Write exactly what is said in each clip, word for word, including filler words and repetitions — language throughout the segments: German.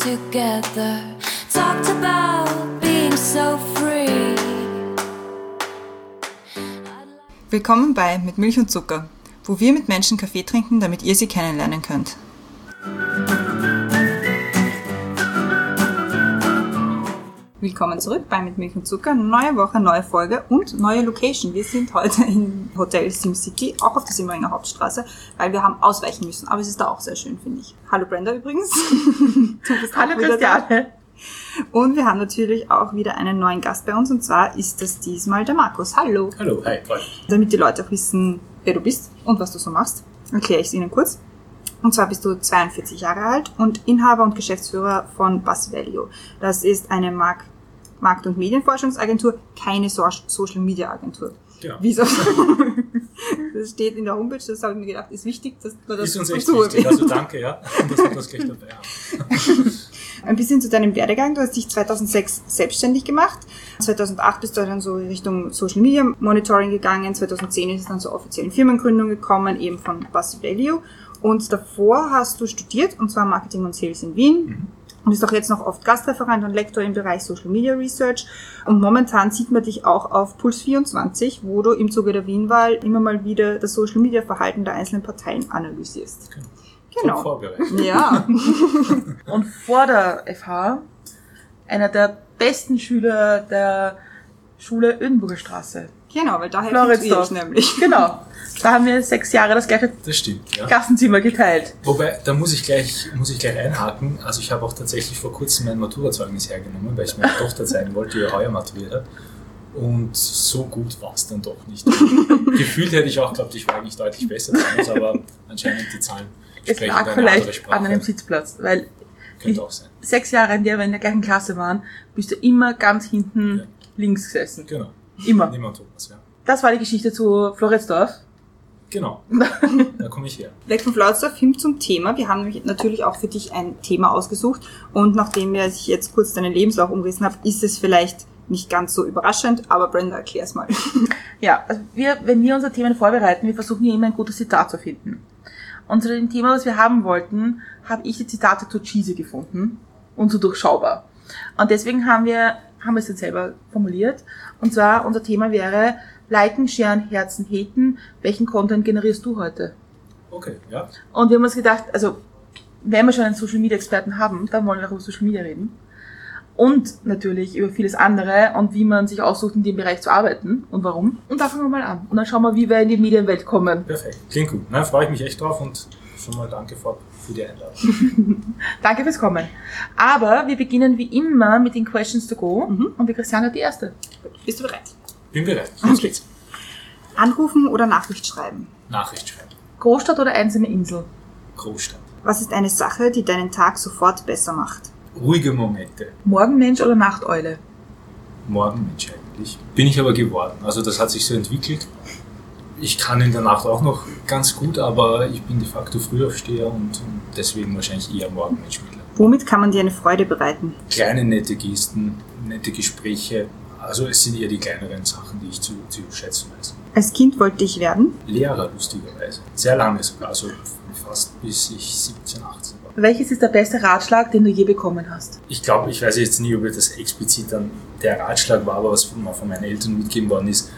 together, talked about being so free. Willkommen bei Mit Milch und Zucker, wo wir mit Menschen Kaffee trinken, damit ihr sie kennenlernen könnt. Willkommen zurück bei Mit Milch und Zucker. Neue Woche, neue Folge und neue Location. Wir sind heute im Hotel SimCity, auch auf der Simmeringer Hauptstraße, weil wir haben ausweichen müssen. Aber es ist da auch sehr schön, finde ich. Hallo Brenda übrigens. Du bist Hallo Christiane. Und wir haben natürlich auch wieder einen neuen Gast bei uns, und zwar ist das diesmal der Markus. Hallo. Hallo, hi, toll. Damit die Leute auch wissen, wer du bist und was du so machst, erkläre ich es Ihnen kurz. Und zwar bist du zweiundvierzig Jahre alt und Inhaber und Geschäftsführer von Buzz Value. Das ist eine Mark- Markt- und Medienforschungsagentur, keine so- Social-Media-Agentur. Ja. Wie so das steht in der Homepage, das habe ich mir gedacht, ist wichtig, dass man das ist uns echt tut. wichtig, also danke, ja, dass wir das gleich dabei haben. Ein bisschen zu deinem Werdegang. Du hast dich zweitausendsechs selbstständig gemacht. zweitausendacht bist du dann so in Richtung Social Media Monitoring gegangen. zweitausendzehn ist es dann zur offiziellen Firmengründung gekommen, eben von Buzz Value. Und davor hast du studiert, und zwar Marketing und Sales in Wien. Mhm. Und bist auch jetzt noch oft Gastreferent und Lektor im Bereich Social Media Research. Und momentan sieht man dich auch auf Puls vierundzwanzig, wo du im Zuge der Wien-Wahl immer mal wieder das Social Media Verhalten der einzelnen Parteien analysierst. Okay. Genau. Vorbereitet. Ja. Und vor der F H einer der besten Schüler der Schule Ödenburger Straße. Genau, weil daher Floridsdorf. ich nämlich. Genau. Da haben wir sechs Jahre das gleiche Das stimmt, ja. Klassenzimmer geteilt. Wobei, da muss ich gleich, muss ich gleich einhaken. Also ich habe auch tatsächlich vor kurzem mein Maturazeugnis hergenommen, weil ich meiner Tochter zeigen wollte, die ja heuer maturiert hat. Und so gut war es dann doch nicht. Gefühlt hätte ich auch geglaubt, ich war eigentlich deutlich besser damals, aber anscheinend die Zahlen Es sprechen lag eine andere vielleicht Sprache. an einem Sitzplatz, weil Könnte die auch sein. sechs Jahre, in der wir in der gleichen Klasse waren, bist du immer ganz hinten Ja. links gesessen. Genau. Immer. Niemand Thomas, ja. Das war die Geschichte zu Floridsdorf. Genau. Da komme ich her. Weg von Floridsdorf hin zum Thema. Wir haben nämlich natürlich auch für dich ein Thema ausgesucht. Und nachdem wir sich jetzt kurz deinen Lebenslauf umgerissen haben, ist es vielleicht nicht ganz so überraschend, aber Brenda, erklär's mal. Ja, also wir, wenn wir unsere Themen vorbereiten, wir versuchen ja immer ein gutes Zitat zu finden. Und zu dem Thema, was wir haben wollten, habe ich die Zitate zu cheesy gefunden und so durchschaubar. Und deswegen haben wir, haben wir es jetzt selber formuliert. Und zwar, unser Thema wäre liken, sharen, Herzen, haten. Welchen Content generierst du heute? Okay, ja. Und wir haben uns gedacht, also, wenn wir schon einen Social Media Experten haben, dann wollen wir auch über Social Media reden. Und natürlich über vieles andere und wie man sich aussucht, in dem Bereich zu arbeiten und warum. Und da fangen wir mal an. Und dann schauen wir, wie wir in die Medienwelt kommen. Perfekt. Klingt gut. Na, freue ich mich echt drauf und schon mal danke vorab für die Einladung. Danke fürs Kommen. Aber wir beginnen wie immer mit den Questions to go. Mhm. Und die Christiane hat die erste. Bist du bereit? Bin bereit. Los Okay. geht's. Anrufen oder Nachricht schreiben? Nachricht schreiben. Großstadt oder einsame Insel? Großstadt. Was ist eine Sache, die deinen Tag sofort besser macht? Ruhige Momente. Morgenmensch oder Nachteule? Morgenmensch eigentlich. Bin ich aber geworden. Also das hat sich so entwickelt. Ich kann in der Nacht auch noch ganz gut, aber ich bin de facto Frühaufsteher und, und deswegen wahrscheinlich eher Morgenmensch mittlerweile. Womit kann man dir eine Freude bereiten? Kleine nette Gesten, nette Gespräche. Also es sind eher die kleineren Sachen, die ich zu, zu schätzen weiß. Als Kind wollte ich werden. Lehrer, lustigerweise. Sehr lange sogar, also fast bis ich siebzehn, achtzehn war. Welches ist der beste Ratschlag, den du je bekommen hast? Ich glaube, ich weiß jetzt nie, ob das explizit dann der Ratschlag war, aber was mir von meinen Eltern mitgegeben worden ist,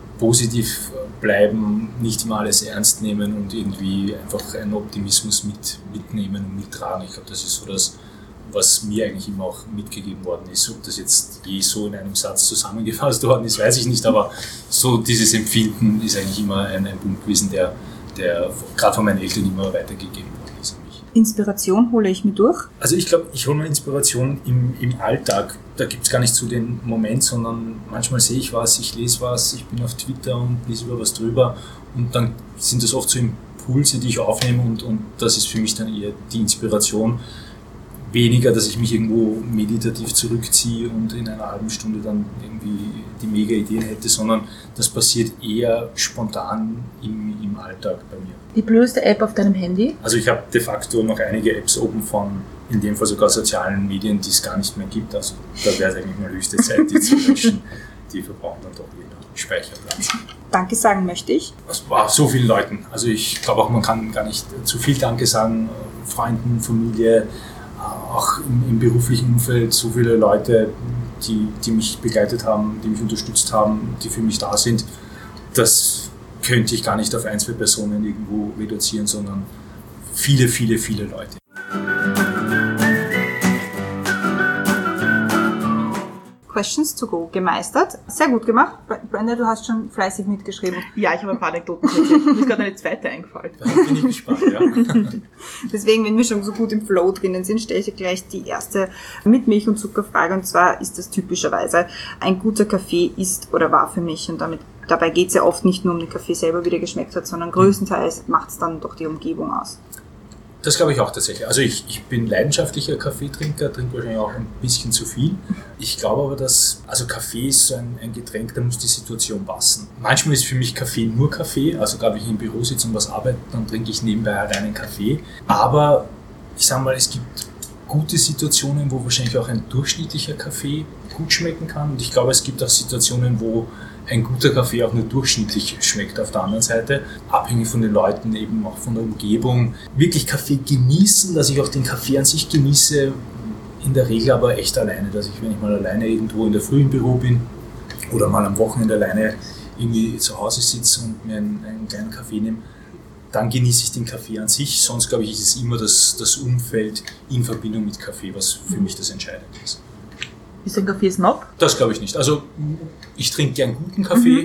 positiv bleiben, nicht immer alles ernst nehmen und irgendwie einfach einen Optimismus mit, mitnehmen und mittragen. Ich glaube, das ist so das, was mir eigentlich immer auch mitgegeben worden ist. Ob das jetzt je so in einem Satz zusammengefasst worden ist, weiß ich nicht, aber so dieses Empfinden ist eigentlich immer ein, ein Punkt gewesen, der, der gerade von meinen Eltern immer weitergegeben worden ist an mich. Inspiration hole ich mir durch. Also ich glaube, ich hole mir Inspiration im, im Alltag. Da gibt es gar nicht so den Moment, sondern manchmal sehe ich was, ich lese was, ich bin auf Twitter und lese über was drüber und dann sind das oft so Impulse, die ich aufnehme und, und das ist für mich dann eher die Inspiration. Weniger, dass ich mich irgendwo meditativ zurückziehe und in einer halben Stunde dann irgendwie die mega Ideen hätte, sondern das passiert eher spontan im, im Alltag bei mir. Die blödste App auf deinem Handy? Also ich habe de facto noch einige Apps oben von, in dem Fall sogar sozialen Medien, die es gar nicht mehr gibt. Also da wäre es eigentlich mal höchste Zeit, die zu löschen. Die verbrauchen dann doch wieder Speicherplatz. Danke sagen möchte ich. Das war so vielen Leuten. Also ich glaube auch, man kann gar nicht zu viel Danke sagen. Freunden, Familie, auch auch im, im beruflichen Umfeld so viele Leute, die, die mich begleitet haben, die mich unterstützt haben, die für mich da sind. Das könnte ich gar nicht auf ein, zwei Personen irgendwo reduzieren, sondern viele, viele, viele Leute. Questions to go gemeistert. Sehr gut gemacht. Brenda, du hast schon fleißig mitgeschrieben. Ja, ich habe ein paar Anekdoten erzählt. Mir ist gerade eine zweite eingefallen. Da bin ich gespannt, ja. Deswegen, wenn wir schon so gut im Flow drinnen sind, stelle ich dir gleich die erste mit Milch und Zuckerfrage. Und zwar ist das typischerweise, ein guter Kaffee ist oder war für mich. Und damit, dabei geht es ja oft nicht nur um den Kaffee selber, wie der geschmeckt hat, sondern größtenteils macht es dann doch die Umgebung aus. Das glaube ich auch tatsächlich. Also ich, ich bin leidenschaftlicher Kaffeetrinker, trinke wahrscheinlich auch ein bisschen zu viel. Ich glaube aber, dass, also Kaffee ist so ein, ein Getränk, da muss die Situation passen. Manchmal ist für mich Kaffee nur Kaffee, also glaube ich im Büro sitze und was arbeite, dann trinke ich nebenbei reinen Kaffee. Aber ich sage mal, es gibt gute Situationen, wo wahrscheinlich auch ein durchschnittlicher Kaffee gut schmecken kann. Und ich glaube, es gibt auch Situationen, wo ein guter Kaffee auch nur durchschnittlich schmeckt auf der anderen Seite. Abhängig von den Leuten, eben auch von der Umgebung. Wirklich Kaffee genießen, dass ich auch den Kaffee an sich genieße, in der Regel aber echt alleine. Dass ich, wenn ich mal alleine irgendwo in der Früh im Büro bin oder mal am Wochenende alleine irgendwie zu Hause sitze und mir einen, einen kleinen Kaffee nehme, dann genieße ich den Kaffee an sich. Sonst, glaube ich, ist es immer das, das Umfeld in Verbindung mit Kaffee, was für mich das Entscheidende ist. Bist du ein Kaffee-Snob? Das glaube ich nicht. Also ich trinke gern guten Kaffee, mhm.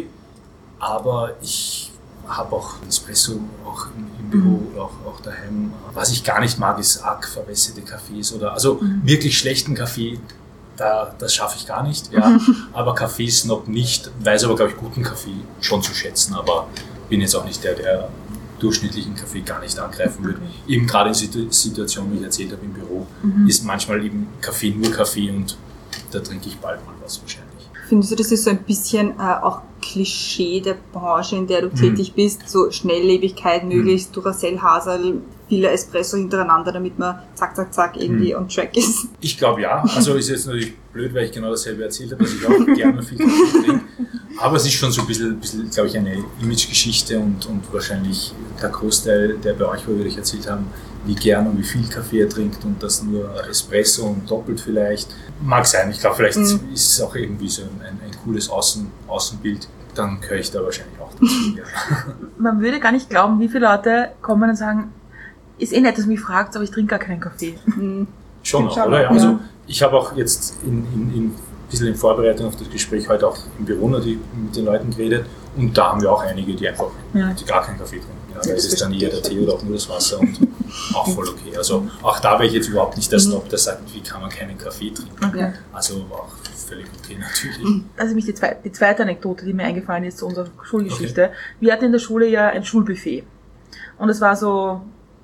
aber ich habe auch Espresso auch im, im Büro mhm. oder auch, auch daheim. Was ich gar nicht mag, ist arg verwässerte Kaffees oder also mhm. wirklich schlechten Kaffee. Da, das schaffe ich gar nicht. Ja. Mhm. Aber Kaffee-Snob nicht, weiß aber, glaube ich, guten Kaffee schon zu schätzen. Aber bin jetzt auch nicht der, der durchschnittlichen Kaffee gar nicht angreifen würde. Okay. Eben gerade in Situ- Situationen, wie ich erzählt habe, im Büro, mhm. ist manchmal eben Kaffee nur Kaffee und da trinke ich bald mal was wahrscheinlich. Findest du, das ist so ein bisschen äh, auch Klischee der Branche, in der du mhm. tätig bist, so Schnelllebigkeit, möglichst mhm. Duracell, Haserl, viele Espresso hintereinander, damit man zack, zack, zack irgendwie mhm. on track ist? Ich glaube ja. Also ist jetzt natürlich blöd, weil ich genau dasselbe erzählt habe, dass ich auch gerne viel Kaffee trinke. Aber es ist schon so ein bisschen, bisschen glaube ich, eine Imagegeschichte und, und wahrscheinlich der Großteil, der bei euch, wo wir euch erzählt haben, wie gern und wie viel Kaffee er trinkt und das nur Espresso und doppelt vielleicht. Mag sein. Ich glaube, vielleicht mhm. ist es auch irgendwie so ein, ein, ein cooles Außen, Außenbild. Dann gehöre ich da wahrscheinlich auch dazu. Ja. Man würde gar nicht glauben, wie viele Leute kommen und sagen, ist eh nett, dass du mich fragst, aber ich trinke gar keinen Kaffee. Mhm. Schon auch, oder? Ja. Also ich habe auch jetzt in, in, in ein bisschen in Vorbereitung auf das Gespräch heute auch im Büro natürlich mit den Leuten geredet und da haben wir auch einige, die einfach ja. die gar keinen Kaffee trinken. Ja, da ist es dann eher der Tee oder auch nur das Wasser und auch voll okay. Also auch da wäre ich jetzt überhaupt nicht der Snob, der sagt, wie kann man keinen Kaffee trinken. Okay. Also auch völlig okay natürlich. Also mich die, zweite, die zweite Anekdote, die mir eingefallen ist zu unserer Schulgeschichte. Okay. Wir hatten in der Schule ja ein Schulbuffet und es war so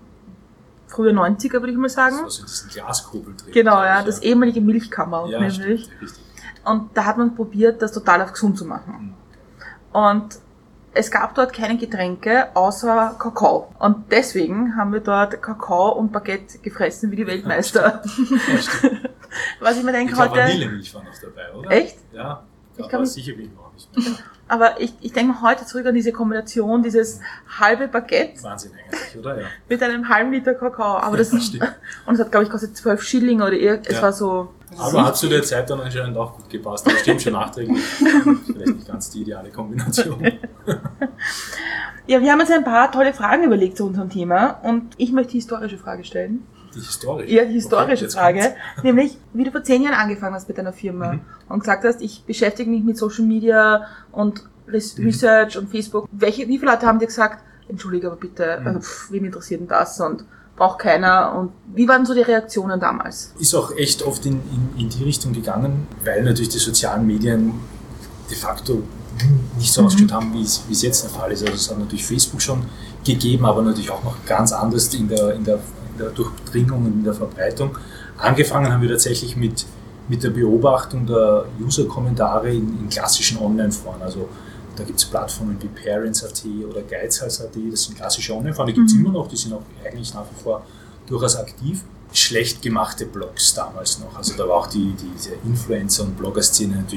frühe neunziger, würde ich mal sagen. Das war so in diesen Glaskugel drin. Genau, ja, das ja. ehemalige Milchkammer ja, nämlich. Stimmt, richtig. Und da hat man probiert, das total auf gesund zu machen. Mhm. Und es gab dort keine Getränke außer Kakao. Und deswegen haben wir dort Kakao und Baguette gefressen wie die Weltmeister. Ja, stimmt. Was ich mir denke ich heute... Vanillemilch war noch dabei, oder? Echt? Ja, ich aber sicher bin ich noch nicht mehr. Aber ich, ich denke heute zurück an diese Kombination, dieses halbe Baguette. Wahnsinn eigentlich, oder? Ja. Mit einem halben Liter Kakao. Aber das, das stimmt. Und es hat, glaube ich, kostet zwölf Schilling oder irgend, es ja. war so... Aber hat zu der Zeit dann anscheinend auch gut gepasst. Das stimmt schon nachträglich. Vielleicht nicht ganz die ideale Kombination. Ja, wir haben uns ein paar tolle Fragen überlegt zu unserem Thema und ich möchte die historische Frage stellen. Die historische? Ja, die historische okay, Frage. Kommt's. Nämlich, wie du vor zehn Jahren angefangen hast mit deiner Firma mhm. und gesagt hast, ich beschäftige mich mit Social Media und Research mhm. und Facebook. Welche, wie viele Leute haben dir gesagt, entschuldige, aber bitte, mhm. also, pff, wem interessiert denn das und braucht keiner und wie waren so die Reaktionen damals? Ist auch echt oft in, in, in die Richtung gegangen, weil natürlich die sozialen Medien de facto nicht so mhm. ausgeschaut haben, wie es, wie es jetzt der Fall ist. Also es hat natürlich Facebook schon gegeben, aber natürlich auch noch ganz anders in der, in der, in der Durchdringung und in der Verbreitung. Angefangen haben wir tatsächlich mit, mit der Beobachtung der User-Kommentare in, in klassischen Online-Foren. Also da gibt es Plattformen wie Parents Punkt at oder Geizhals Punkt at, das sind klassische Online-Foren, die gibt es mhm. immer noch, die sind auch eigentlich nach wie vor durchaus aktiv. Schlecht gemachte Blogs damals noch, also da war auch die, diese Influencer- und Blogger-Szene natürlich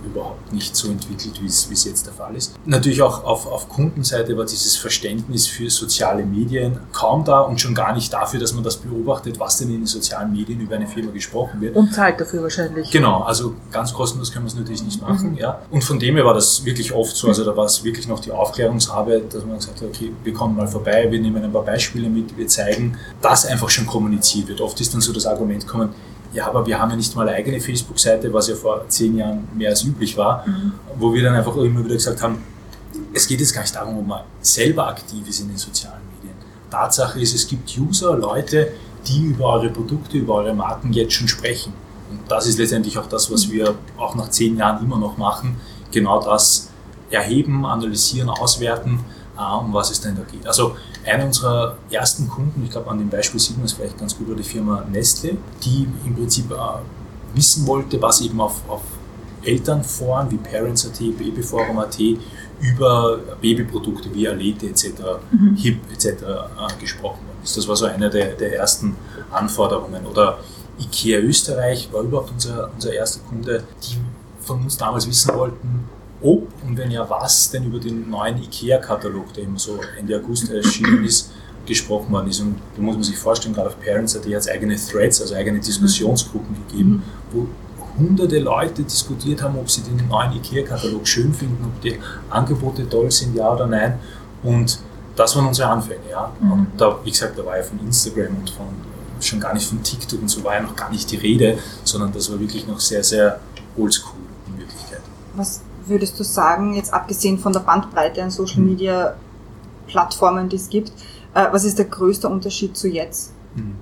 überhaupt nicht so entwickelt, wie es, wie es jetzt der Fall ist. Natürlich auch auf, auf Kundenseite war dieses Verständnis für soziale Medien kaum da und schon gar nicht dafür, dass man das beobachtet, was denn in den sozialen Medien über eine Firma gesprochen wird. Und zahlt dafür wahrscheinlich. Genau, also ganz kostenlos können wir es natürlich nicht machen. Mhm. Ja. Und von dem her war das wirklich oft so, also da war es wirklich noch die Aufklärungsarbeit, dass man gesagt hat, okay, wir kommen mal vorbei, wir nehmen ein paar Beispiele mit, wir zeigen, dass einfach schon kommuniziert wird. Oft ist dann so das Argument kommen, ja, aber wir haben ja nicht mal eine eigene Facebook-Seite, was ja vor zehn Jahren mehr als üblich war, mhm. wo wir dann einfach immer wieder gesagt haben, es geht jetzt gar nicht darum, ob man selber aktiv ist in den sozialen Medien. Tatsache ist, es gibt User, Leute, die über eure Produkte, über eure Marken jetzt schon sprechen. Und das ist letztendlich auch das, was wir auch nach zehn Jahren immer noch machen, genau das erheben, analysieren, auswerten, um was es denn da geht. Also einer unserer ersten Kunden, ich glaube an dem Beispiel sieht man es vielleicht ganz gut, war die Firma Nestle, die im Prinzip äh, wissen wollte, was eben auf, auf Elternforen wie Parents Punkt at, Babyforum Punkt at über Babyprodukte wie Alete et cetera, mhm. Hip et cetera äh, gesprochen worden ist. Das war so eine der, der ersten Anforderungen. Oder IKEA Österreich war überhaupt unser, unser erster Kunde, die von uns damals wissen wollten, ob und wenn ja was denn über den neuen IKEA-Katalog, der eben so Ende August erschienen ist, gesprochen worden ist. Und da muss man sich vorstellen, gerade auf Parents hat es eigene Threads, also eigene Diskussionsgruppen gegeben, wo hunderte Leute diskutiert haben, ob sie den neuen IKEA-Katalog schön finden, ob die Angebote toll sind, ja oder nein. Und das waren unsere Anfänge. Ja. Mhm. Und da, wie gesagt, da war ja von Instagram und von, schon gar nicht von TikTok und so war ja noch gar nicht die Rede, sondern das war wirklich noch sehr, sehr oldschool in Wirklichkeit. Was würdest du sagen, jetzt abgesehen von der Bandbreite an Social Media Plattformen, die es gibt, äh, was ist der größte Unterschied zu jetzt?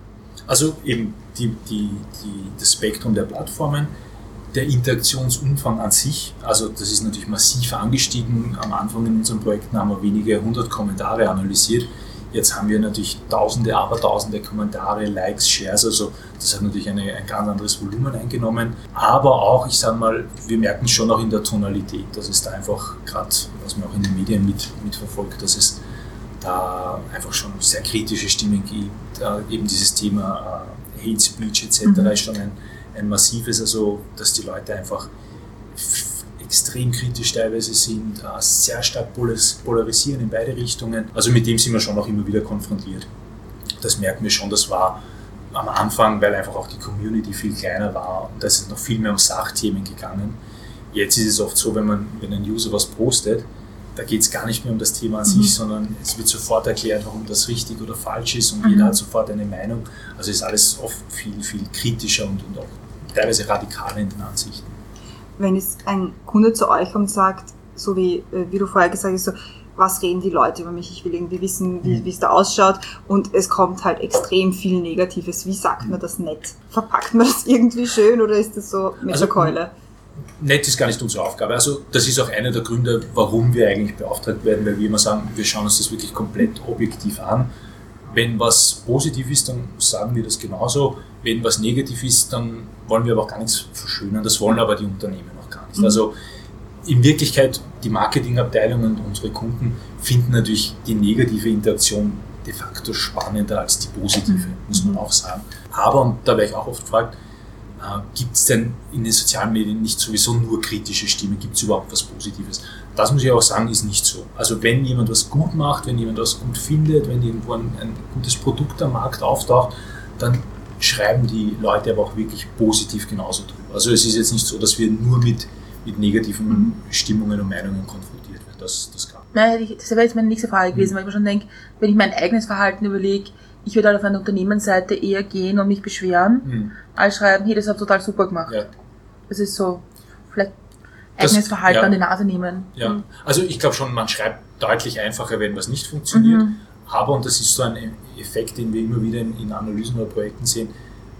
Also eben die, die, die, das Spektrum der Plattformen, der Interaktionsumfang an sich, also das ist natürlich massiv angestiegen. Am Anfang in unseren Projekten haben wir wenige hundert Kommentare analysiert. Jetzt haben wir natürlich tausende, aber tausende Kommentare, Likes, Shares, also das hat natürlich eine, ein ganz anderes Volumen eingenommen. Aber auch, ich sage mal, wir merken es schon auch in der Tonalität, dass es da einfach, gerade was man auch in den Medien mit, mitverfolgt, dass es da einfach schon sehr kritische Stimmen gibt. Äh, eben dieses Thema äh, Hate Speech et cetera mhm. ist schon ein, ein massives, also dass die Leute einfach extrem kritisch teilweise sind, sehr stark polarisieren in beide Richtungen. Also mit dem sind wir schon auch immer wieder konfrontiert. Das merken wir schon, das war am Anfang, weil einfach auch die Community viel kleiner war und da ist es noch viel mehr um Sachthemen gegangen. Jetzt ist es oft so, wenn man, wenn ein User was postet, da geht es gar nicht mehr um das Thema an mhm. sich, sondern es wird sofort erklärt, warum das richtig oder falsch ist und mhm. jeder hat sofort eine Meinung. Also ist alles oft viel, viel kritischer und, und auch teilweise radikaler in den Ansichten. Wenn jetzt ein Kunde zu euch kommt und sagt, so wie, wie du vorher gesagt hast, so, was reden die Leute über mich, ich will irgendwie wissen, wie, wie es da ausschaut und es kommt halt extrem viel Negatives, wie sagt man das nett? Verpackt man das irgendwie schön oder ist das so mit also, der Keule? Nett ist gar nicht unsere Aufgabe, also das ist auch einer der Gründe, warum wir eigentlich beauftragt werden, weil wir immer sagen, wir schauen uns das wirklich komplett objektiv an. Wenn was positiv ist, dann sagen wir das genauso. Wenn was negativ ist, dann wollen wir aber auch gar nichts verschönern. Das wollen aber die Unternehmen auch gar nicht. Mhm. Also in Wirklichkeit, die Marketingabteilung und unsere Kunden finden natürlich die negative Interaktion de facto spannender als die positive, mhm. muss man auch sagen. Aber, und da werde ich auch oft gefragt, äh, gibt es denn in den sozialen Medien nicht sowieso nur kritische Stimmen? Gibt es überhaupt was Positives? Das muss ich auch sagen, ist nicht so. Also wenn jemand was gut macht, wenn jemand was gut findet, wenn irgendwo ein, ein gutes Produkt am Markt auftaucht, dann schreiben die Leute aber auch wirklich positiv genauso drüber. Also es ist jetzt nicht so, dass wir nur mit, mit negativen mhm. Stimmungen und Meinungen konfrontiert werden. Das, das kann. Nein, das wäre jetzt meine nächste Frage gewesen, mhm. weil ich mir schon denke, wenn ich mein eigenes Verhalten überlege, ich würde halt auf eine Unternehmensseite eher gehen und mich beschweren, mhm. als schreiben, hey, das hat total super gemacht. Ja. Das ist so, vielleicht eigenes das, Verhalten ja. an die Nase nehmen. Ja, mhm. also ich glaube schon, man schreibt deutlich einfacher, wenn was nicht funktioniert. Mhm. Aber, und das ist so ein Effekt, den wir immer wieder in, in Analysen oder Projekten sehen,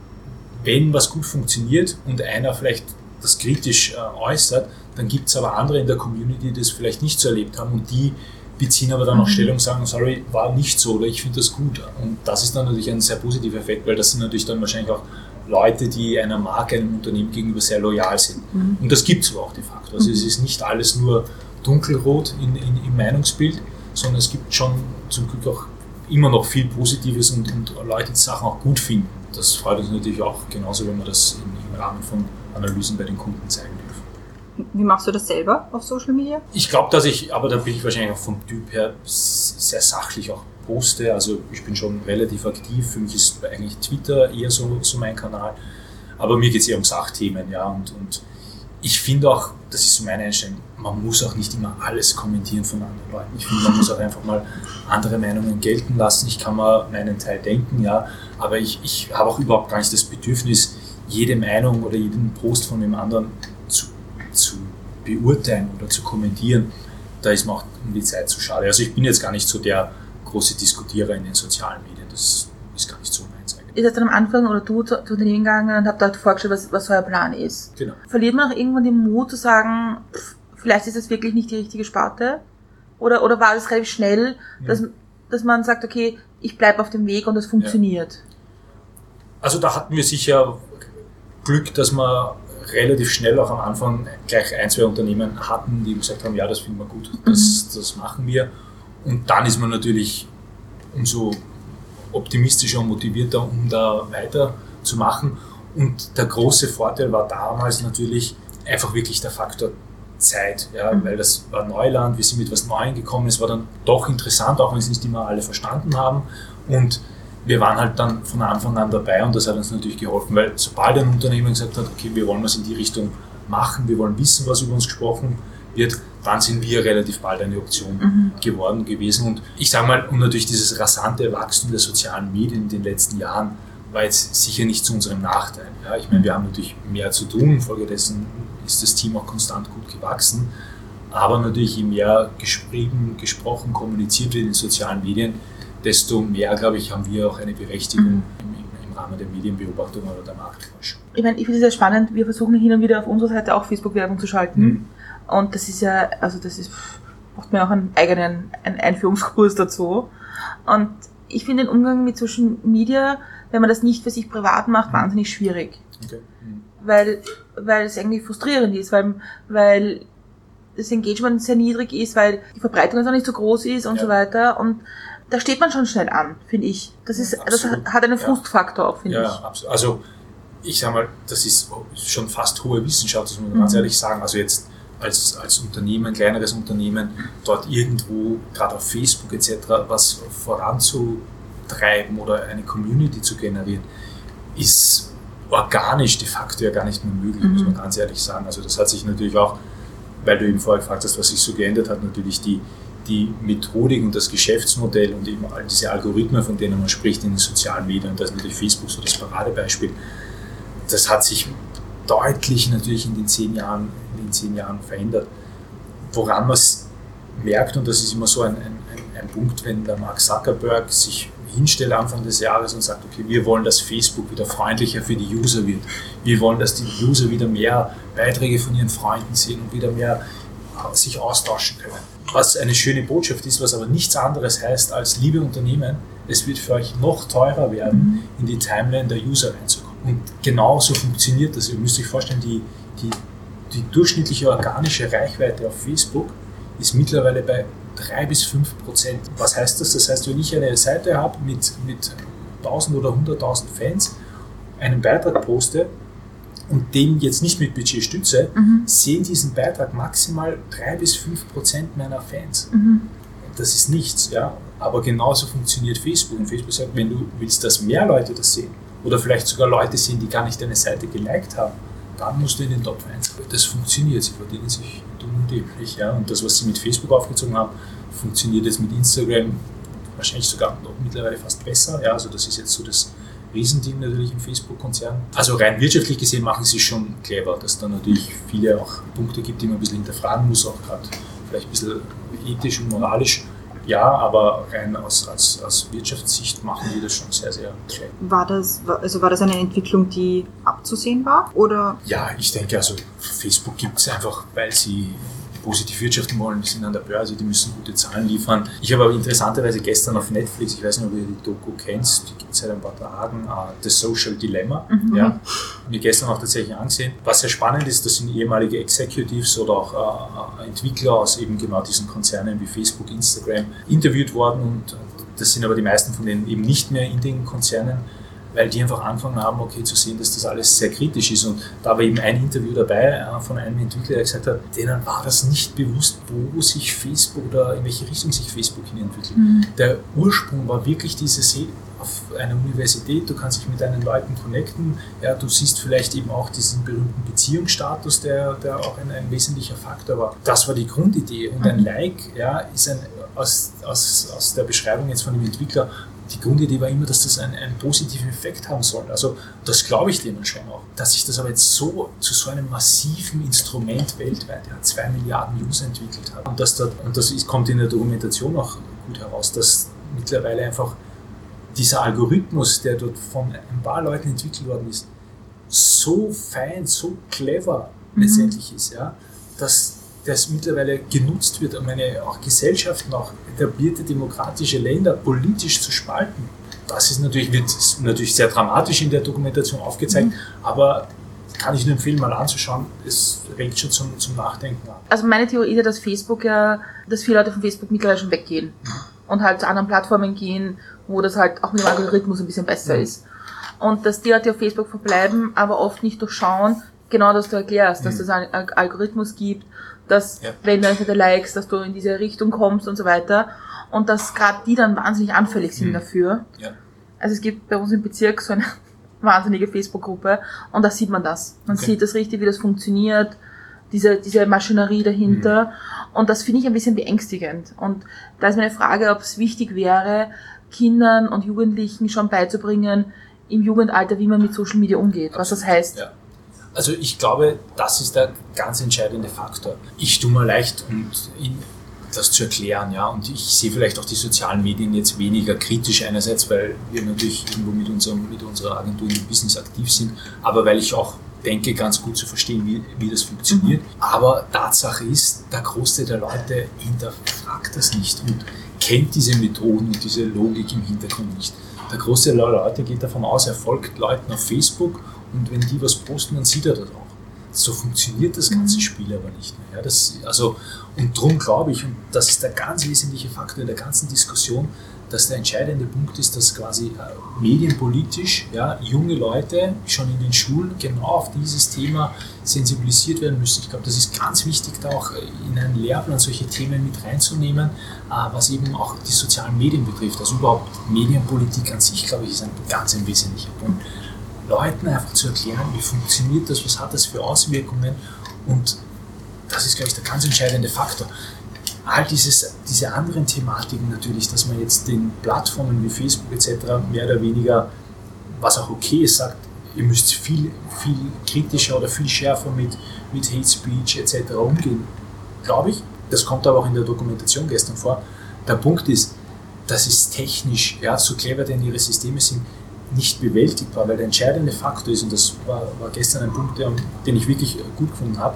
wenn was gut funktioniert und einer vielleicht das kritisch äh, äußert, dann gibt es aber andere in der Community, die das vielleicht nicht so erlebt haben und die beziehen aber dann mhm. auch Stellung und sagen, sorry, war nicht so oder ich finde das gut. Und das ist dann natürlich ein sehr positiver Effekt, weil das sind natürlich dann wahrscheinlich auch Leute, die einer Marke, einem Unternehmen gegenüber sehr loyal sind. Mhm. Und das gibt es aber auch de facto. Also mhm. es ist nicht alles nur dunkelrot in, in, im Meinungsbild, sondern es gibt schon zum Glück auch immer noch viel Positives und, und Leute, die Sachen auch gut finden. Das freut uns natürlich auch genauso, wenn wir das in, im Rahmen von Analysen bei den Kunden zeigen dürfen. Wie machst du das selber auf Social Media? Ich glaube, dass ich, aber da bin ich wahrscheinlich auch vom Typ her sehr sachlich auch poste. Also ich bin schon relativ aktiv. Für mich ist eigentlich Twitter eher so, so mein Kanal. Aber mir geht es eher um Sachthemen, ja. Und, und ich finde auch, das ist so meine Einstellung, man muss auch nicht immer alles kommentieren von anderen Leuten. Ich finde, man muss auch einfach mal andere Meinungen gelten lassen. Ich kann mal meinen Teil denken, ja. Aber ich, ich habe auch überhaupt gar nicht das Bedürfnis, jede Meinung oder jeden Post von dem anderen zu, zu beurteilen oder zu kommentieren. Da ist mir auch um die Zeit zu schade. Also ich bin jetzt gar nicht so der große Diskutierer in den sozialen Medien. Das ist gar nicht so meins eigentlich. Ihr seid dann am Anfang oder du zu Unternehmen gegangen und habt dort vorgestellt, was, was euer Plan ist. Genau. Verliert man auch irgendwann den Mut zu sagen, pff, vielleicht ist das wirklich nicht die richtige Sparte? Oder, oder war das relativ schnell, dass, ja. dass man sagt, okay, ich bleibe auf dem Weg und das funktioniert? Ja. Also da hatten wir sicher Glück, dass wir relativ schnell auch am Anfang gleich ein, zwei Unternehmen hatten, die gesagt haben, ja, das finden wir gut, das, mhm. das machen wir. Und dann ist man natürlich umso optimistischer und motivierter, um da weiterzumachen. Und der große Vorteil war damals natürlich einfach wirklich der Faktor Zeit, ja, mhm. weil das war Neuland, wir sind mit etwas Neuem gekommen, es war dann doch interessant, auch wenn es nicht immer alle verstanden haben. Und wir waren halt dann von Anfang an dabei und das hat uns natürlich geholfen, weil sobald ein Unternehmen gesagt hat, okay, wir wollen was in die Richtung machen, wir wollen wissen, was über uns gesprochen wird, dann sind wir relativ bald eine Option mhm. geworden gewesen. Und ich sage mal, und natürlich dieses rasante Wachstum der sozialen Medien in den letzten Jahren war jetzt sicher nicht zu unserem Nachteil. Ja, ich meine, wir haben natürlich mehr zu tun, infolgedessen ist das Team auch konstant gut gewachsen, aber natürlich je mehr geschrieben, gesprochen, kommuniziert wird in den sozialen Medien, desto mehr, glaube ich, haben wir auch eine Berechtigung mhm. im, im Rahmen der Medienbeobachtung oder der Marktforschung. Ich meine, ich finde es sehr spannend, wir versuchen hin und wieder auf unserer Seite auch Facebook-Werbung zu schalten. Mhm. Und das ist ja, also das ist, braucht man auch einen eigenen einen Einführungskurs dazu. Und ich finde den Umgang mit Social Media, wenn man das nicht für sich privat macht, wahnsinnig schwierig. Okay. Mhm. Weil, weil es irgendwie frustrierend ist, weil, weil das Engagement sehr niedrig ist, weil die Verbreitung auch nicht so groß ist und ja. so weiter. Und da steht man schon schnell an, finde ich. Das ist, das hat einen Frustfaktor auch, finde ja, ich. Ja, absolut. Also, ich sag mal, das ist schon fast hohe Wissenschaft, das muss man mhm. ganz ehrlich sagen. Also jetzt als, als Unternehmen, ein kleineres Unternehmen, dort irgendwo, gerade auf Facebook et cetera, was voranzutreiben oder eine Community zu generieren, ist organisch de facto ja gar nicht mehr möglich, mhm. muss man ganz ehrlich sagen. Also das hat sich natürlich auch, weil du eben vorher gefragt hast, was sich so geändert hat, natürlich die die Methodik und das Geschäftsmodell und eben all diese Algorithmen, von denen man spricht in den sozialen Medien, und das ist natürlich Facebook so das Paradebeispiel, das hat sich deutlich natürlich in den zehn Jahren, in den zehn Jahren verändert. Woran man es merkt, und das ist immer so ein, ein, ein Punkt, wenn der Mark Zuckerberg sich hinstellt Anfang des Jahres und sagt, okay, wir wollen, dass Facebook wieder freundlicher für die User wird. Wir wollen, dass die User wieder mehr Beiträge von ihren Freunden sehen und wieder mehr sich austauschen können. Was eine schöne Botschaft ist, was aber nichts anderes heißt als, liebe Unternehmen, es wird für euch noch teurer werden, in die Timeline der User reinzukommen. Und genauso funktioniert das. Ihr müsst euch vorstellen, die, die, die durchschnittliche organische Reichweite auf Facebook ist mittlerweile bei drei bis fünf Prozent. Was heißt das? Das heißt, wenn ich eine Seite habe mit, mit tausend oder hunderttausend Fans, einen Beitrag poste, und den jetzt nicht mit Budget stütze, mhm. sehen diesen Beitrag maximal drei bis fünf Prozent meiner Fans. Mhm. Das ist nichts, ja. Aber genauso funktioniert Facebook. Und Facebook sagt, wenn du willst, dass mehr Leute das sehen, oder vielleicht sogar Leute sehen, die gar nicht deine Seite geliked haben, dann musst du in den Top eins. Das funktioniert, sie verdienen sich dumm und dämlich. Ja. Und das, was sie mit Facebook aufgezogen haben, funktioniert jetzt mit Instagram wahrscheinlich sogar noch mittlerweile fast besser. Ja. Also das ist jetzt so das Riesending natürlich im Facebook-Konzern. Also rein wirtschaftlich gesehen machen sie es schon clever, dass da natürlich viele auch Punkte gibt, die man ein bisschen hinterfragen muss, auch gerade vielleicht ein bisschen ethisch und moralisch. Ja, aber rein aus, aus, aus Wirtschaftssicht machen die das schon sehr, sehr clever. War das, also war das eine Entwicklung, die abzusehen war? Oder? Ja, ich denke, also Facebook gibt es einfach, weil sie positiv wirtschaften wollen, die sind an der Börse, die müssen gute Zahlen liefern. Ich habe aber interessanterweise gestern auf Netflix, ich weiß nicht, ob ihr die Doku kennst, die gibt es seit ein paar Tagen, uh, The Social Dilemma, mhm. ja, mir gestern auch tatsächlich angesehen. Was sehr spannend ist, das sind ehemalige Executives oder auch uh, Entwickler aus eben genau diesen Konzernen wie Facebook, Instagram interviewt worden, und das sind aber die meisten von denen eben nicht mehr in den Konzernen weil die einfach angefangen haben, okay, zu sehen, dass das alles sehr kritisch ist. Und da war eben ein Interview dabei äh, von einem Entwickler, der gesagt hat, denen war das nicht bewusst, wo sich Facebook oder in welche Richtung sich Facebook hin entwickelt. Mhm. Der Ursprung war wirklich dieses, hey, auf einer Universität, du kannst dich mit deinen Leuten connecten, ja, du siehst vielleicht eben auch diesen berühmten Beziehungsstatus, der, der auch ein, ein wesentlicher Faktor war. Das war die Grundidee. Und ein Like, ja, ist ein, aus, aus, aus der Beschreibung jetzt von dem Entwickler, die Grundidee war immer, dass das einen, einen positiven Effekt haben soll. Also das glaube ich denen schon auch. Dass sich das aber jetzt so zu so einem massiven Instrument weltweit, der zwei Milliarden User entwickelt hat. Und, dass da, und das ist, kommt in der Dokumentation auch gut heraus, dass mittlerweile einfach dieser Algorithmus, der dort von ein paar Leuten entwickelt worden ist, so fein, so clever mhm. letztendlich ist, ja, dass das mittlerweile genutzt wird, um eine auch Gesellschaften, auch etablierte demokratische Länder politisch zu spalten. Das ist natürlich, wird natürlich sehr dramatisch in der Dokumentation aufgezeigt, mhm. aber kann ich nur empfehlen, mal anzuschauen. Es regt schon zum, zum Nachdenken an. Also meine Theorie ist ja, dass Facebook ja, dass viele Leute von Facebook mittlerweile schon weggehen mhm. und halt zu anderen Plattformen gehen, wo das halt auch mit dem Algorithmus ein bisschen besser mhm. ist. Und dass die Leute, die auf Facebook verbleiben, aber oft nicht durchschauen, genau das du erklärst, dass mhm. es einen Algorithmus gibt, dass ja. wenn du einfach Likes, dass du in diese Richtung kommst und so weiter. Und dass gerade die dann wahnsinnig anfällig sind mhm. dafür. Ja. Also es gibt bei uns im Bezirk so eine wahnsinnige Facebook-Gruppe und da sieht man das. Man okay. sieht das richtig, wie das funktioniert, diese, diese Maschinerie dahinter. Mhm. Und das finde ich ein bisschen beängstigend. Und da ist meine Frage, ob es wichtig wäre, Kindern und Jugendlichen schon beizubringen, im Jugendalter, wie man mit Social Media umgeht, was das heißt. Ja. Also ich glaube, das ist der ganz entscheidende Faktor. Ich tue mir leicht, und das zu erklären, ja, und ich sehe vielleicht auch die sozialen Medien jetzt weniger kritisch einerseits, weil wir natürlich irgendwo mit, unserem, mit unserer Agentur im Business aktiv sind, aber weil ich auch denke, ganz gut zu verstehen, wie, wie das funktioniert. Mhm. Aber Tatsache ist, der Großteil der Leute hinterfragt das nicht und kennt diese Methoden und diese Logik im Hintergrund nicht. Der Großteil der Leute geht davon aus, er folgt Leuten auf Facebook und wenn die was posten, dann sieht er das auch. So funktioniert das ganze mhm. Spiel aber nicht mehr. Ja, das, also, und darum glaube ich, und das ist der ganz wesentliche Faktor in der ganzen Diskussion, dass der entscheidende Punkt ist, dass quasi äh, medienpolitisch ja, junge Leute schon in den Schulen genau auf dieses Thema sensibilisiert werden müssen. Ich glaube, das ist ganz wichtig, da auch in einen Lehrplan solche Themen mit reinzunehmen, äh, was eben auch die sozialen Medien betrifft. Also überhaupt Medienpolitik an sich, glaube ich, ist ein ganz ein wesentlicher Punkt. Leuten einfach zu erklären, wie funktioniert das, was hat das für Auswirkungen, und das ist, glaube ich, der ganz entscheidende Faktor. All dieses, diese anderen Thematiken natürlich, dass man jetzt den Plattformen wie Facebook et cetera mehr oder weniger, was auch okay ist, sagt, ihr müsst viel, viel kritischer oder viel schärfer mit, mit Hate Speech et cetera umgehen, glaube ich. Das kommt aber auch in der Dokumentation gestern vor. Der Punkt ist, das ist technisch, ja, so clever denn ihre Systeme sind, nicht bewältigbar, weil der entscheidende Faktor ist, und das war, war gestern ein Punkt, der, den ich wirklich gut gefunden habe,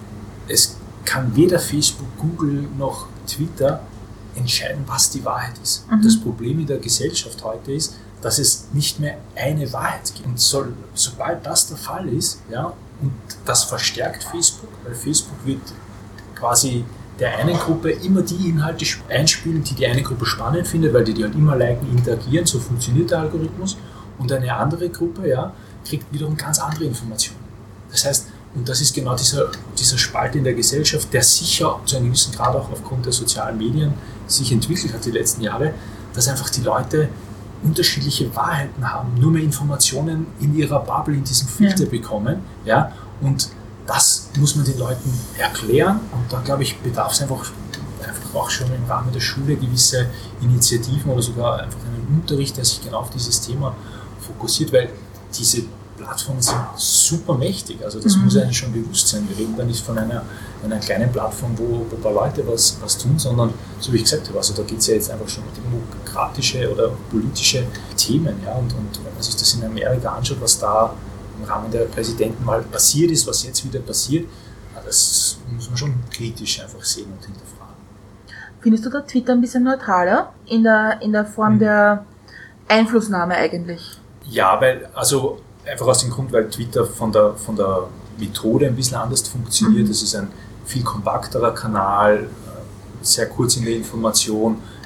es kann weder Facebook, Google noch Twitter entscheiden, was die Wahrheit ist. Mhm. Das Problem in der Gesellschaft heute ist, dass es nicht mehr eine Wahrheit gibt. Und so, sobald das der Fall ist, ja, und das verstärkt Facebook, weil Facebook wird quasi der einen Gruppe immer die Inhalte einspielen, die die eine Gruppe spannend findet, weil die die halt immer liken, interagieren, so funktioniert der Algorithmus. Und eine andere Gruppe, ja, kriegt wiederum ganz andere Informationen. Das heißt, und das ist genau dieser, dieser Spalt in der Gesellschaft, der sicher zu einem gewissen Grad auch aufgrund der sozialen Medien sich entwickelt hat die letzten Jahre, dass einfach die Leute unterschiedliche Wahrheiten haben, nur mehr Informationen in ihrer Bubble, in diesem Filter ja. bekommen. Ja, und das muss man den Leuten erklären, und da, glaube ich, bedarf es einfach, einfach auch schon im Rahmen der Schule gewisse Initiativen oder sogar einfach einen Unterricht, der sich genau auf dieses Thema fokussiert, weil diese Plattformen sind super mächtig, also das mhm. muss einem schon bewusst sein. Wir reden da nicht von einer, einer kleinen Plattform, wo, wo ein paar Leute was, was tun, sondern, so wie ich gesagt habe, also da geht es ja jetzt einfach schon um demokratische oder politische Themen. Ja, und, und wenn man sich das in Amerika anschaut, was da im Rahmen der Präsidentenwahl passiert ist, was jetzt wieder passiert, das muss man schon kritisch einfach sehen und hinterfragen. Findest du da Twitter ein bisschen neutraler in der, in der Form mhm. der Einflussnahme eigentlich? Ja, weil, also einfach aus dem Grund, weil Twitter von der, von der Methode ein bisschen anders funktioniert. Es mhm. ist ein viel kompakterer Kanal, sehr kurz in der Information,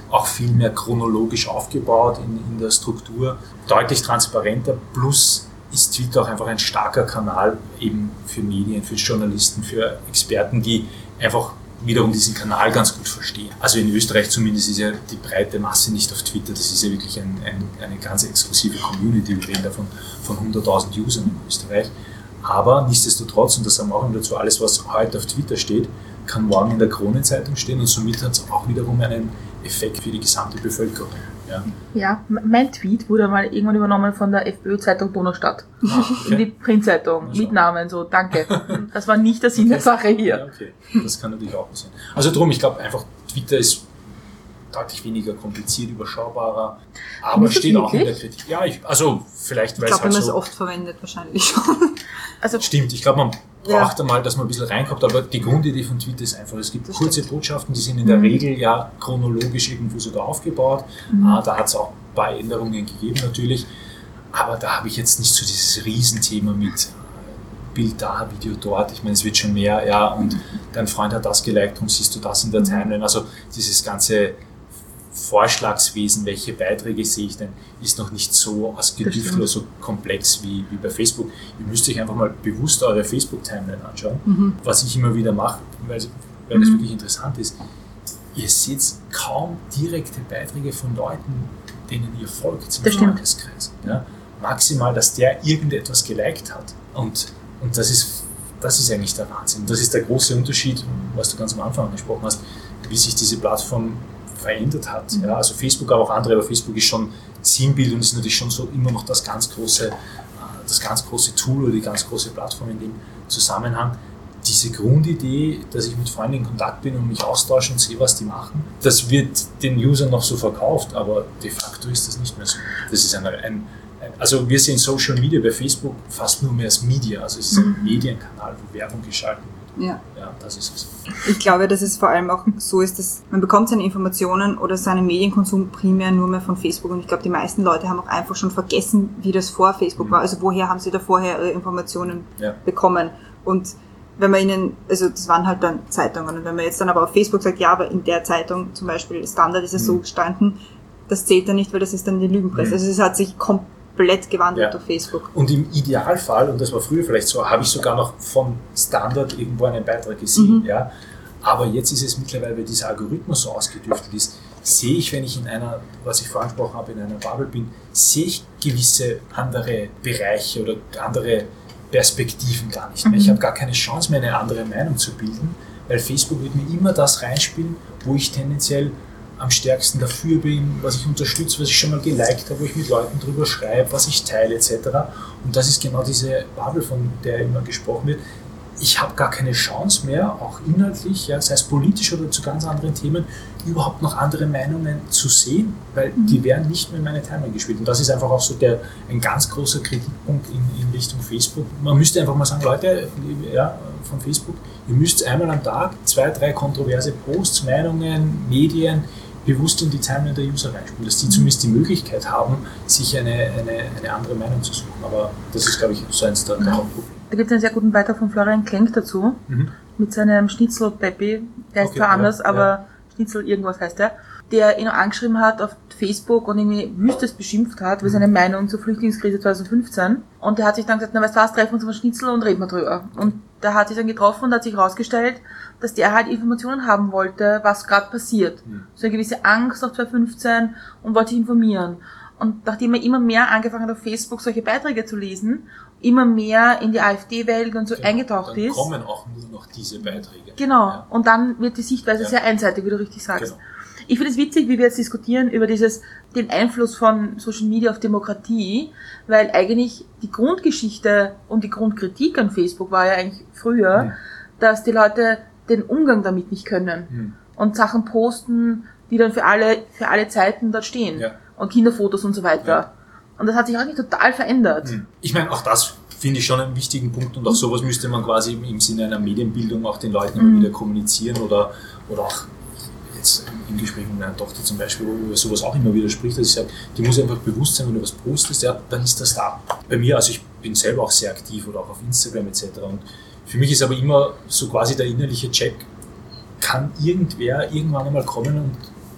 auch viel mehr chronologisch aufgebaut in, in der Struktur, deutlich transparenter, plus ist Twitter auch einfach ein starker Kanal eben für Medien, für Journalisten, für Experten, die einfach wiederum diesen Kanal ganz gut verstehen. Also in Österreich zumindest ist ja die breite Masse nicht auf Twitter, das ist ja wirklich ein, ein, eine ganz exklusive Community, wir reden davon von hunderttausend Usern in Österreich. Aber nichtsdestotrotz, und das sagen wir auch immer dazu, alles was heute auf Twitter steht, kann morgen in der Kronenzeitung stehen und somit hat es auch wiederum einen Effekt für die gesamte Bevölkerung. Ja, ja, mein Tweet wurde mal irgendwann übernommen von der FPÖ-Zeitung Donaustadt. Ah, okay. In die Printzeitung, mit Namen, so, danke. Das war nicht der Sinn der Sache hier. Ja, okay. Das kann natürlich auch sein. Also drum, ich glaube einfach, Twitter ist deutlich weniger kompliziert, überschaubarer, aber steht auch in der Kritik. Ja, ich, also vielleicht, weil ich es glaube, halt wenn man so... es oft verwendet, wahrscheinlich schon. Also, stimmt, ich glaube, man Ja. braucht einmal, dass man ein bisschen reinkommt, aber die Grundidee von Twitter ist einfach, es gibt Das kurze stimmt. Botschaften, die sind in der Mhm. Regel ja chronologisch irgendwo sogar aufgebaut. Mhm. Ah, da hat es auch ein paar Änderungen gegeben natürlich, aber da habe ich jetzt nicht so dieses Riesenthema mit äh, Bild da, Video dort, ich meine, es wird schon mehr, ja, und dein Freund hat das geliked und siehst du das in der Timeline, also dieses ganze Vorschlagswesen, welche Beiträge sehe ich denn, ist noch nicht so ausgedüftelt oder so komplex wie, wie bei Facebook. Ihr müsst euch einfach mal bewusst eure Facebook-Timeline anschauen, Mhm. was ich immer wieder mache, weil, weil das wirklich interessant ist. Ihr seht kaum direkte Beiträge von Leuten, denen ihr folgt im Das stimmt. Freundeskreis. Ja? Maximal, dass der irgendetwas geliked hat. Und, und das ist, das ist eigentlich der Wahnsinn. Das ist der große Unterschied, was du ganz am Anfang angesprochen hast, wie sich diese Plattform verändert hat. Mhm. Ja, also Facebook, aber auch andere, aber Facebook ist schon Sinnbild und ist natürlich schon so immer noch das ganz große, das ganz große Tool oder die ganz große Plattform in dem Zusammenhang. Diese Grundidee, dass ich mit Freunden in Kontakt bin und mich austausche und sehe, was die machen, das wird den Usern noch so verkauft, aber de facto ist das nicht mehr so. Das ist ein, ein, ein also wir sehen Social Media bei Facebook fast nur mehr als Media, also es ist ein Medienkanal, wo Werbung geschaltet wird. Ja. Ja, das ist es. Ich glaube, dass es vor allem auch so ist, dass man bekommt seine Informationen oder seinen Medienkonsum primär nur mehr von Facebook und ich glaube, die meisten Leute haben auch einfach schon vergessen, wie das vor Facebook Mhm. war. Also woher haben sie da vorher ihre Informationen Ja. bekommen? Und wenn man ihnen, also das waren halt dann Zeitungen und wenn man jetzt dann aber auf Facebook sagt, ja, aber in der Zeitung zum Beispiel Standard ist es so Mhm. gestanden, das zählt dann nicht, weil das ist dann die Lügenpresse. Mhm. Also es hat sich komplett gewandelt Ja. durch Facebook. Und im Idealfall, und das war früher vielleicht so, habe ich sogar noch von Standard irgendwo einen Beitrag gesehen. Mhm. Ja. Aber jetzt ist es mittlerweile, weil dieser Algorithmus so ausgedüftelt ist, sehe ich, wenn ich in einer, was ich vorhin angesprochen habe, in einer Bubble bin, sehe ich gewisse andere Bereiche oder andere Perspektiven gar nicht mehr. Ich habe gar keine Chance mehr, eine andere Meinung zu bilden, weil Facebook wird mir immer das reinspielen, wo ich tendenziell am stärksten dafür bin, was ich unterstütze, was ich schon mal geliked habe, wo ich mit Leuten drüber schreibe, was ich teile et cetera. Und das ist genau diese Bubble, von der immer gesprochen wird. Ich habe gar keine Chance mehr, auch inhaltlich, ja, sei es politisch oder zu ganz anderen Themen, überhaupt noch andere Meinungen zu sehen, weil die werden nicht mehr in meine Timeline gespielt. Und das ist einfach auch so der, ein ganz großer Kritikpunkt in, in Richtung Facebook. Man müsste einfach mal sagen, Leute, ja, von Facebook, ihr müsst einmal am Tag zwei, drei kontroverse Posts, Meinungen, Medien bewusst in die Timeline der User reinspielen, dass die zumindest die Möglichkeit haben, sich eine, eine, eine andere Meinung zu suchen. Aber das ist, glaube ich, so eins der, der Hauptprobleme. Da gibt es einen sehr guten Beitrag von Florian Klenk dazu, Mhm. mit seinem Schnitzel-Peppi, der heißt Okay, zwar ja, anders, aber ja. Schnitzel irgendwas heißt der, der ihn auch angeschrieben hat auf Facebook und irgendwie wüstes beschimpft hat über seine Meinung zur Flüchtlingskrise zwanzig fünfzehn. Und der hat sich dann gesagt, na weißt du was, treffen wir uns auf Schnitzel und reden wir drüber. Und da hat sich dann getroffen und hat sich herausgestellt, dass der halt Informationen haben wollte, was gerade passiert. Mhm. So eine gewisse Angst auf zwanzig fünfzehn und wollte sich informieren. Und nachdem er immer mehr angefangen hat, auf Facebook solche Beiträge zu lesen, immer mehr in die AfD-Welt und so Genau, eingetaucht dann ist. kommen auch nur noch diese Beiträge. Genau. Ja. Und dann wird die Sichtweise Ja. sehr einseitig, wie du richtig sagst. Genau. Ich finde es witzig, wie wir jetzt diskutieren über dieses, den Einfluss von Social Media auf Demokratie, weil eigentlich die Grundgeschichte und die Grundkritik an Facebook war ja eigentlich früher, Mhm. dass die Leute den Umgang damit nicht können Mhm. und Sachen posten, die dann für alle, für alle Zeiten dort stehen. Ja. Und Kinderfotos und so weiter. Ja. Und das hat sich eigentlich total verändert. Ich meine, auch das finde ich schon einen wichtigen Punkt und auch sowas müsste man quasi im Sinne einer Medienbildung auch den Leuten immer Mhm. wieder kommunizieren oder, oder auch jetzt im Gespräch mit meiner Tochter zum Beispiel, wo über sowas auch immer wieder spricht, dass ich sage, die muss einfach bewusst sein, wenn du was postest, ja, dann ist das da. Bei mir, also ich bin selber auch sehr aktiv oder auch auf Instagram et cetera. Und für mich ist aber immer so quasi der innerliche Check, kann irgendwer irgendwann einmal kommen und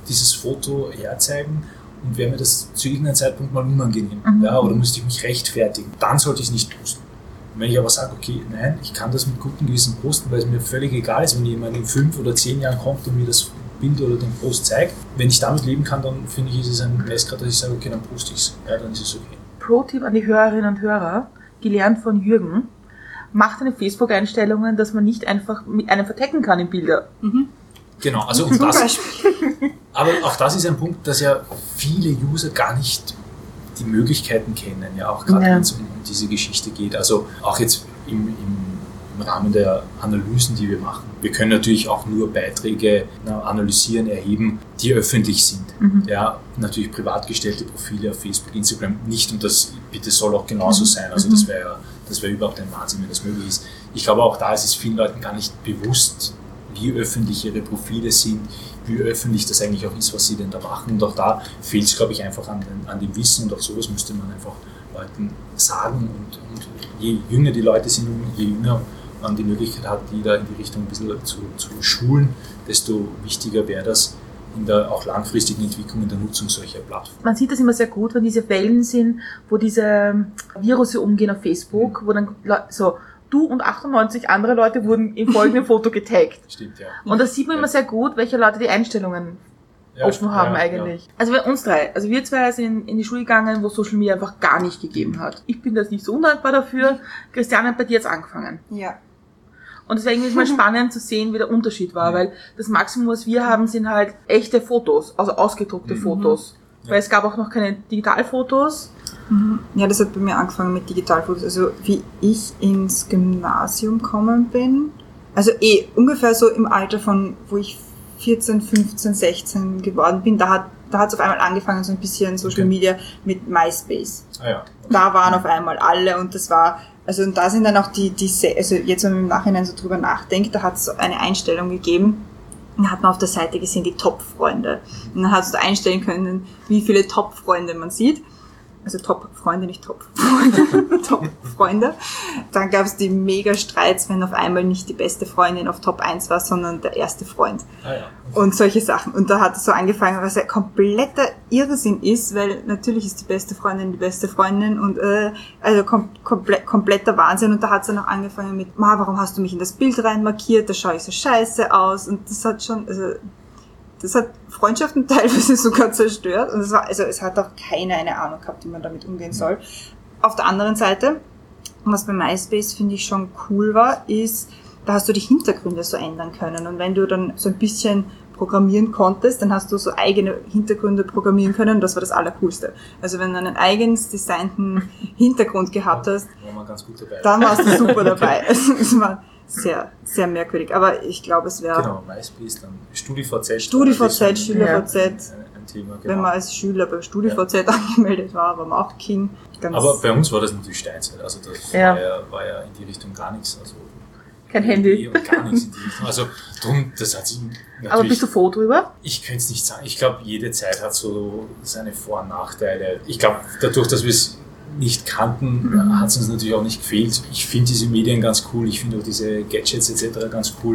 dieses Foto herzeigen und wäre mir das zu irgendeinem Zeitpunkt mal unangenehm, Mhm. ja, oder müsste ich mich rechtfertigen, dann sollte ich es nicht posten. Und wenn ich aber sage, okay, nein, ich kann das mit gutem Gewissen posten, weil es mir völlig egal ist, wenn jemand in fünf oder zehn Jahren kommt und mir das Bild oder den Post zeigt, wenn ich damit leben kann, dann finde ich, ist es ein Messgrad, dass ich sage, okay, dann poste ich es, ja, dann ist es okay. Pro-Tipp an die Hörerinnen und Hörer, gelernt von Jürgen, macht eine Facebook-Einstellungen, dass man nicht einfach mit einem vertecken kann in Bilder. Genau, also und Zum das, Beispiel. aber auch das ist ein Punkt, dass ja viele User gar nicht die Möglichkeiten kennen, ja, auch gerade Ja. wenn es um diese Geschichte geht. Also auch jetzt im, im, im Rahmen der Analysen, die wir machen. Wir können natürlich auch nur Beiträge na, analysieren, erheben, die öffentlich sind. Mhm. Ja, natürlich privat gestellte Profile auf Facebook, Instagram nicht, und das bitte soll auch genauso Mhm. sein. Also Mhm. das wäre ja, das wäre überhaupt ein Wahnsinn, wenn das möglich ist. Ich glaube auch da ist es vielen Leuten gar nicht bewusst, wie öffentlich ihre Profile sind, wie öffentlich das eigentlich auch ist, was sie denn da machen. Und auch da fehlt es, glaube ich, einfach an, den, an dem Wissen, und auch sowas müsste man einfach Leuten sagen. Und, und je jünger die Leute sind, je jünger man die Möglichkeit hat, die da in die Richtung ein bisschen zu, zu schulen, desto wichtiger wäre das in der auch langfristigen Entwicklung, in der Nutzung solcher Plattformen. Man sieht das immer sehr gut, wenn diese Wellen sind, wo diese Virusse umgehen auf Facebook, wo dann Le- so, du und achtundneunzig andere Leute wurden im folgenden Foto getaggt. Stimmt, ja. Und das sieht man immer sehr gut, welche Leute die Einstellungen Ja, offen haben ja, eigentlich. Also bei uns drei, also wir zwei sind in die Schule gegangen, wo Social Media einfach gar nicht gegeben hat. Ich bin das nicht so undankbar dafür. Christiane hat bei dir jetzt angefangen. Ja. Und deswegen ist es mal spannend zu sehen, wie der Unterschied war, weil das Maximum, was wir haben, sind halt echte Fotos, also ausgedruckte Mhm. Fotos. Ja. Weil es gab auch noch keine Digitalfotos. Ja, das hat bei mir angefangen mit Digitalfotos. Also wie ich ins Gymnasium gekommen bin, also eh ungefähr so im Alter von, wo ich vierzehn, fünfzehn, sechzehn geworden bin, da hat da hat es auf einmal angefangen, so ein bisschen Social Okay. Media mit MySpace. Ah, ja. Da waren auf einmal alle, und das war, also und da sind dann auch die, die, Se- also jetzt, wenn man im Nachhinein so drüber nachdenkt, da hat es so eine Einstellung gegeben, und da hat man auf der Seite gesehen, die Top-Freunde. Und dann hast du einstellen können, wie viele Top-Freunde man sieht. Also Top-Freunde, nicht Top-Freunde. Top-Freunde. Dann gab es die Mega-Streits, wenn auf einmal nicht die beste Freundin auf Top eins war, sondern der erste Freund. Ah, ja. Und solche Sachen. Und da hat es so angefangen, was ja kompletter Irrsinn ist, weil natürlich ist die beste Freundin die beste Freundin und äh, also kom komple kompletter Wahnsinn. Und da hat es dann auch angefangen mit, Ma, warum hast du mich in das Bild rein markiert, da schaue ich so scheiße aus. Und das hat schon, also das hat Freundschaften teilweise sogar zerstört. Und es war, also es hat auch keiner eine Ahnung gehabt, wie man damit umgehen soll. Auf der anderen Seite, was bei MySpace finde ich schon cool war, ist, da hast du die Hintergründe so ändern können. Und wenn du dann so ein bisschen programmieren konntest, dann hast du so eigene Hintergründe programmieren können. Und das war das Allercoolste. Also wenn du einen eigens designten Hintergrund gehabt hast, War man ganz gut dabei. dann warst du super dabei. Also es war sehr, sehr merkwürdig. Aber ich glaube, es wäre, Genau, MySpace, dann StudiVZ. StudiVZ, das ist ein- SchülerVZ. Ein, ein Thema, genau. wenn man als Schüler bei StudiVZ angemeldet war, war man auch King. Ganz Aber bei uns war das natürlich Steinzeit, also das Ja. war, ja, war ja in die Richtung gar nichts. Also Kein Handy. Und gar nichts in die Richtung. Also drum, das hat sich natürlich... Aber bist du froh drüber? Ich könnte es nicht sagen. Ich glaube, jede Zeit hat so seine Vor- und Nachteile. Ich glaube, dadurch, dass wir es nicht kannten, Mhm. hat es uns natürlich auch nicht gefehlt. Ich finde diese Medien ganz cool, ich finde auch diese Gadgets et cetera ganz cool.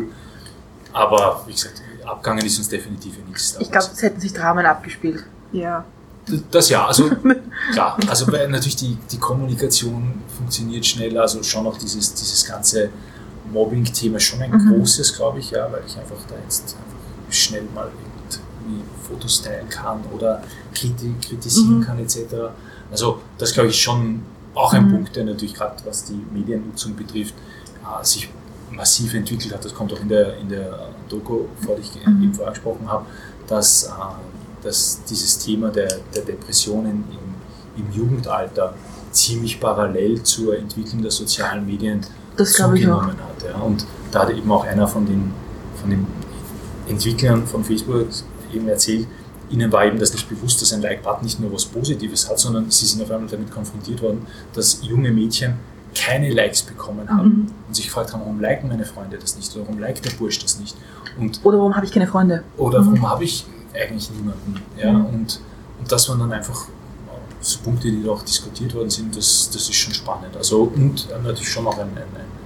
Aber wie gesagt, abgangen ist uns definitiv nichts. Ich glaube, es hätten sich Dramen abgespielt. Ja. Das ja, also klar, also weil natürlich die, die Kommunikation funktioniert schneller, also schon auch dieses, dieses ganze Mobbing-Thema schon ein Mhm. großes, glaube ich, ja, weil ich einfach da jetzt einfach schnell mal irgendwie Fotos teilen kann oder kriti- kritisieren Mhm. kann et cetera. Also das glaube ich schon auch ein Mhm. Punkt, der natürlich gerade was die Mediennutzung betrifft, äh, sich massiv entwickelt hat. Das kommt auch in der, in der Doku, vor der ich Mhm. eben vorher gesprochen habe, dass, äh, dass dieses Thema der, der Depressionen im, im Jugendalter ziemlich parallel zur Entwicklung der sozialen Medien Das glaube ich auch. zugenommen hat. Ja. Und da hat eben auch einer von den, von den Entwicklern von Facebook eben erzählt, ihnen war eben das nicht bewusst, dass ein Like-Button nicht nur was Positives hat, sondern sie sind auf einmal damit konfrontiert worden, dass junge Mädchen keine Likes bekommen haben Mhm. und sich gefragt haben, warum liken meine Freunde das nicht oder warum liked der Bursch das nicht und Oder warum habe ich keine Freunde? oder Mhm. warum habe ich eigentlich niemanden. Ja? Mhm. Und, und das waren dann einfach so Punkte, die da auch diskutiert worden sind, das, das ist schon spannend. Also, und natürlich schon auch ein, ein, ein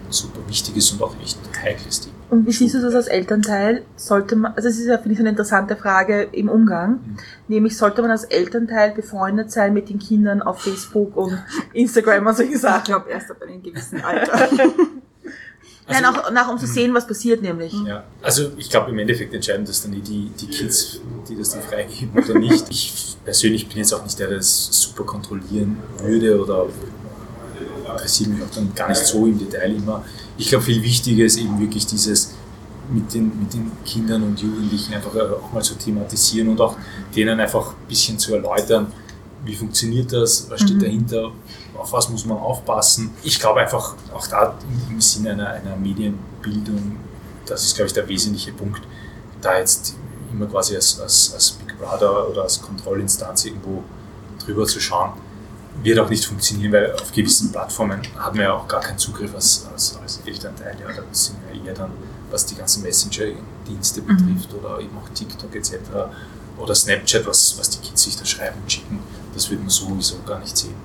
super wichtiges und auch echt heikles Thema. Und wie siehst du das als Elternteil? Sollte man, also das ist ja, finde ich, eine interessante Frage im Umgang, mhm. nämlich sollte man als Elternteil befreundet sein mit den Kindern auf Facebook und Instagram und solche Sachen? Ich glaube erst ab einem gewissen Alter. Nein, also, auch nach, um zu sehen, was passiert nämlich. Ja, also ich glaube im Endeffekt entscheiden das dann eh die, die Kids, die das dann freigeben oder nicht. Ich persönlich bin jetzt auch nicht der, der das super kontrollieren würde oder interessiert mich auch dann gar nicht so im Detail immer. Ich glaube, viel wichtiger ist eben wirklich dieses mit den, mit den Kindern und Jugendlichen einfach auch mal zu thematisieren und auch denen einfach ein bisschen zu erläutern, wie funktioniert das, was steht mhm. dahinter, auf was muss man aufpassen. Ich glaube einfach, auch da im Sinne einer, einer Medienbildung, das ist, glaube ich, der wesentliche Punkt, da jetzt immer quasi als, als, als Big Brother oder als Kontrollinstanz irgendwo drüber zu schauen, wird auch nicht funktionieren, weil auf gewissen Plattformen haben wir ja auch gar keinen Zugriff als, als, als Elternteil. Ja, da sind wir eher dann, was die ganzen Messenger-Dienste betrifft mhm. oder eben auch TikTok et cetera oder Snapchat, was, was die Kids sich da schreiben und schicken, das wird man sowieso gar nicht sehen.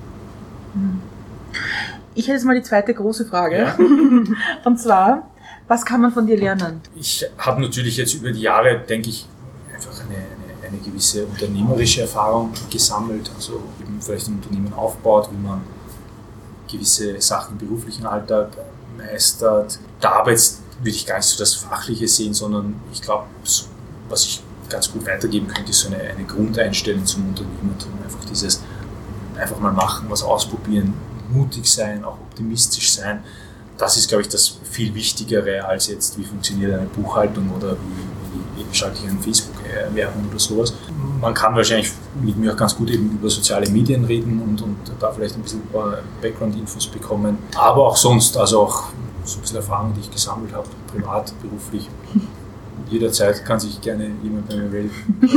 Ich hätte jetzt mal die zweite große Frage. Ja. Und zwar, was kann man von dir lernen? Ich habe natürlich jetzt über die Jahre, denke ich, einfach eine, eine, eine gewisse unternehmerische Erfahrung gesammelt. Also eben vielleicht ein Unternehmen aufbaut, wie man gewisse Sachen im beruflichen Alltag meistert. Da aber jetzt würde ich gar nicht so das Fachliche sehen, sondern ich glaube, was ich ganz gut weitergeben könnte, ist so eine, eine Grundeinstellung zum Unternehmertum. Einfach dieses einfach mal machen, was ausprobieren, mutig sein, auch optimistisch sein. Das ist, glaube ich, das viel Wichtigere als jetzt, wie funktioniert eine Buchhaltung oder wie, wie schalte ich eine Facebook-Werbung oder sowas. Man kann wahrscheinlich mit mir auch ganz gut eben über soziale Medien reden und, und da vielleicht ein bisschen ein paar Background-Infos bekommen. Aber auch sonst, also auch so ein bisschen Erfahrung, die ich gesammelt habe, privat, beruflich. Jederzeit kann sich gerne jemand bei mir melden,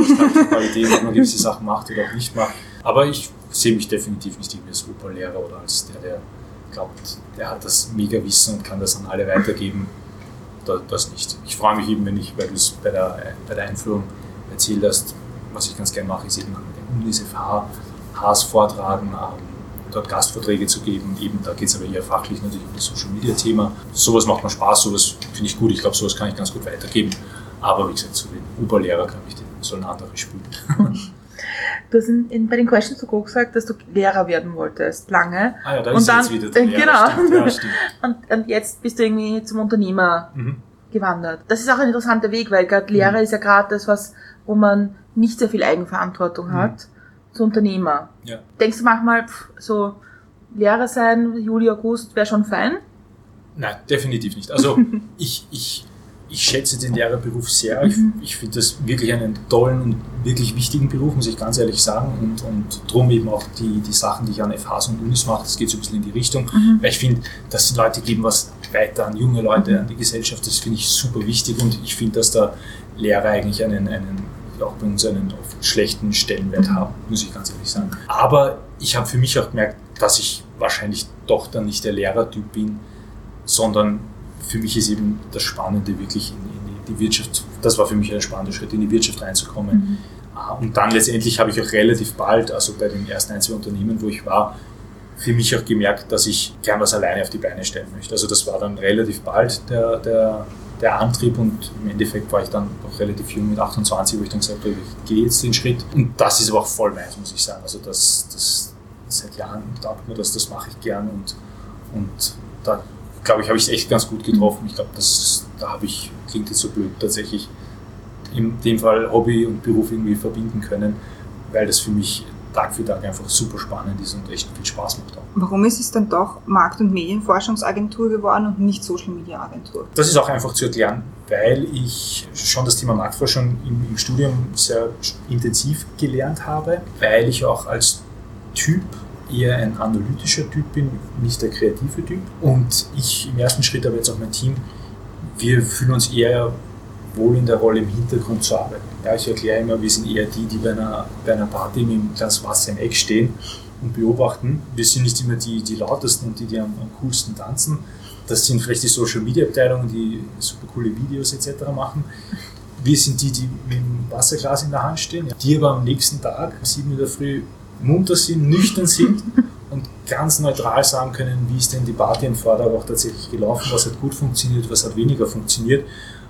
ob man gewisse Sachen macht oder auch nicht macht. Aber ich sehe mich definitiv nicht irgendwie als Oberlehrer oder als der, der glaubt, der hat das Mega-Wissen und kann das an alle weitergeben. Das nicht. Ich freue mich eben, wenn ich, weil du es bei der, bei der Einführung erzählt hast, was ich ganz gerne mache, ist eben an den Unis F H, Hs vortragen, dort Gastvorträge zu geben. Eben, da geht es aber eher fachlich natürlich um das Social-Media-Thema. Sowas macht mir Spaß, sowas finde ich gut. Ich glaube, sowas kann ich ganz gut weitergeben. Aber wie gesagt, so den Oberlehrer kann ich, den sollen andere spielen. Du hast in, in, bei den Questions to Go gesagt, dass du Lehrer werden wolltest, lange. Ah ja, da und ist dann, jetzt wieder der Lehrer. Genau. Stimmt, ja, stimmt. Und, und jetzt bist du irgendwie zum Unternehmer Mhm. gewandert. Das ist auch ein interessanter Weg, weil gerade Lehrer Mhm. ist ja gerade das, was, wo man nicht sehr viel Eigenverantwortung hat, Mhm. zu Unternehmer. Ja. Denkst du manchmal, pff, so Lehrer sein, Juli, August, wäre schon fein? Nein, definitiv nicht. Also ich, ich, ich schätze den Lehrerberuf sehr. Ich, ich finde das wirklich einen tollen und wirklich wichtigen Beruf, muss ich ganz ehrlich sagen. Und, und darum eben auch die, die Sachen, die ich an F Hs und Unis mache, das geht so ein bisschen in die Richtung. Mhm. Weil ich finde, dass die Leute geben was weiter an junge Leute, an die Gesellschaft. Das finde ich super wichtig. Und ich finde, dass der Lehrer eigentlich einen, einen auch bei uns einen oft schlechten Stellenwert haben, muss ich ganz ehrlich sagen. Aber ich habe für mich auch gemerkt, dass ich wahrscheinlich doch dann nicht der Lehrertyp bin, sondern für mich ist eben das Spannende wirklich in, in die Wirtschaft, das war für mich ein spannender Schritt, in die Wirtschaft reinzukommen. Mhm. Und dann letztendlich habe ich auch relativ bald, also bei den ersten ein, zwei Unternehmen, wo ich war, für mich auch gemerkt, dass ich gern was alleine auf die Beine stellen möchte. Also das war dann relativ bald der, der, der Antrieb und im Endeffekt war ich dann noch relativ jung mit achtundzwanzig, wo ich dann gesagt habe, ich gehe jetzt den Schritt. Und das ist aber auch voll meins, muss ich sagen. Also das, das seit Jahren taugt mir das, das mache ich gern und, und da glaube ich, habe ich es echt ganz gut getroffen. Ich glaube, das da habe ich, klingt jetzt so blöd, tatsächlich in dem Fall Hobby und Beruf irgendwie verbinden können, weil das für mich Tag für Tag einfach super spannend ist und echt viel Spaß macht auch. Warum ist es dann doch Markt- und Medienforschungsagentur geworden und nicht Social-Media-Agentur? Das ist auch einfach zu erklären, weil ich schon das Thema Marktforschung im, im Studium sehr intensiv gelernt habe, weil ich auch als Typ eher ein analytischer Typ bin, nicht der kreative Typ. Und ich im ersten Schritt, aber jetzt auch mein Team, wir fühlen uns eher wohl in der Rolle im Hintergrund zu arbeiten. Ja, ich erkläre immer, wir sind eher die, die bei einer, bei einer Party mit einem Glas Wasser im Eck stehen und beobachten. Wir sind nicht immer die, die lautesten und die, die am, am coolsten tanzen. Das sind vielleicht die Social-Media-Abteilungen, die super coole Videos et cetera machen. Wir sind die, die mit dem Wasserglas in der Hand stehen, die aber am nächsten Tag, um sieben in der Früh, munter sind, nüchtern sind und ganz neutral sagen können, wie ist denn die Party im Vortag auch tatsächlich gelaufen, was hat gut funktioniert, was hat weniger funktioniert.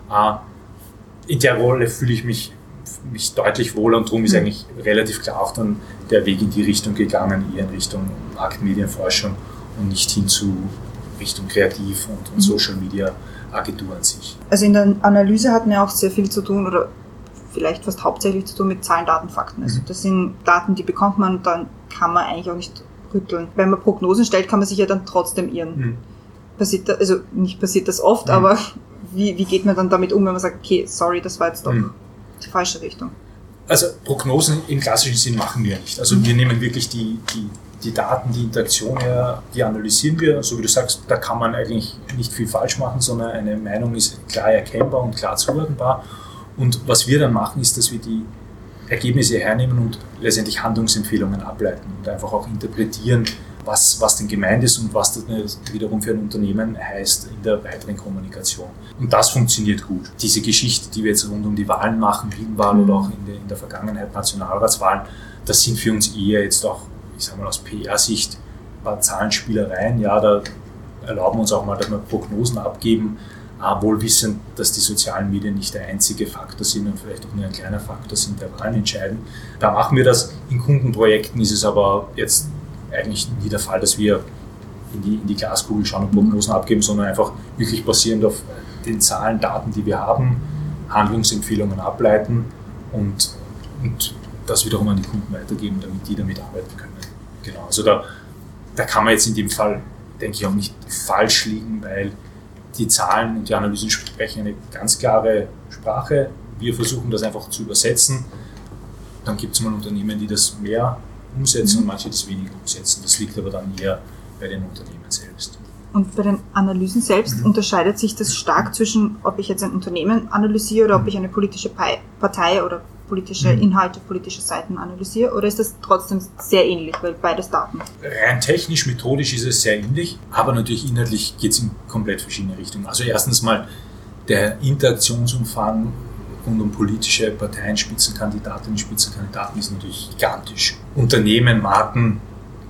In der Rolle fühle ich mich, mich deutlich wohler und darum ist eigentlich relativ klar auch dann der Weg in die Richtung gegangen, eher in Richtung Marktmedienforschung und nicht hin zu Richtung Kreativ und, und Social Media Agentur an sich. Also in der Analyse hat man ja auch sehr viel zu tun oder vielleicht fast hauptsächlich zu tun mit Zahlen, Daten, Fakten. Also das sind Daten, die bekommt man und dann kann man eigentlich auch nicht rütteln. Wenn man Prognosen stellt, kann man sich ja dann trotzdem irren. Mhm. Passiert da, also nicht passiert das oft, mhm. aber wie, wie geht man dann damit um, wenn man sagt, okay, sorry, das war jetzt doch mhm. die falsche Richtung? Also Prognosen im klassischen Sinn machen wir nicht. Also mhm. wir nehmen wirklich die, die, die Daten, die Interaktion her, die analysieren wir. So wie du sagst, da kann man eigentlich nicht viel falsch machen, sondern eine Meinung ist klar erkennbar und klar zuordnenbar. Und was wir dann machen, ist, dass wir die Ergebnisse hernehmen und letztendlich Handlungsempfehlungen ableiten und einfach auch interpretieren, was, was denn gemeint ist und was das wiederum für ein Unternehmen heißt in der weiteren Kommunikation. Und das funktioniert gut. Diese Geschichte, die wir jetzt rund um die Wahlen machen, Wien-Wahl mhm. oder auch in der, in der Vergangenheit Nationalratswahlen, das sind für uns eher jetzt auch, ich sage mal aus P R-Sicht, ein paar Zahlenspielereien. Ja, da erlauben wir uns auch mal, dass wir Prognosen abgeben, wohl wissend, dass die sozialen Medien nicht der einzige Faktor sind und vielleicht auch nur ein kleiner Faktor sind, der Wahlen entscheiden. Da machen wir das. In Kundenprojekten ist es aber jetzt eigentlich nie der Fall, dass wir in die, in die Glaskugel schauen und Prognosen abgeben, sondern einfach wirklich basierend auf den Zahlen, Daten, die wir haben, Handlungsempfehlungen ableiten und, und das wiederum an die Kunden weitergeben, damit die damit arbeiten können. Genau. Also da, da kann man jetzt in dem Fall, denke ich, auch nicht falsch liegen, weil die Zahlen und die Analysen sprechen eine ganz klare Sprache. Wir versuchen das einfach zu übersetzen. Dann gibt es mal Unternehmen, die das mehr umsetzen mhm. und manche das weniger umsetzen. Das liegt aber dann eher bei den Unternehmen selbst. Und bei den Analysen selbst mhm. unterscheidet sich das stark zwischen, ob ich jetzt ein Unternehmen analysiere oder mhm. ob ich eine politische Partei oder politische mhm. Inhalte, politische Seiten analysiere, oder ist das trotzdem sehr ähnlich, weil beides Daten? Rein technisch, methodisch ist es sehr ähnlich, aber natürlich inhaltlich geht es in komplett verschiedene Richtungen. Also erstens mal der Interaktionsumfang rund um politische Parteien, Spitzenkandidatinnen, Spitzenkandidaten ist natürlich gigantisch. Unternehmen, Marken,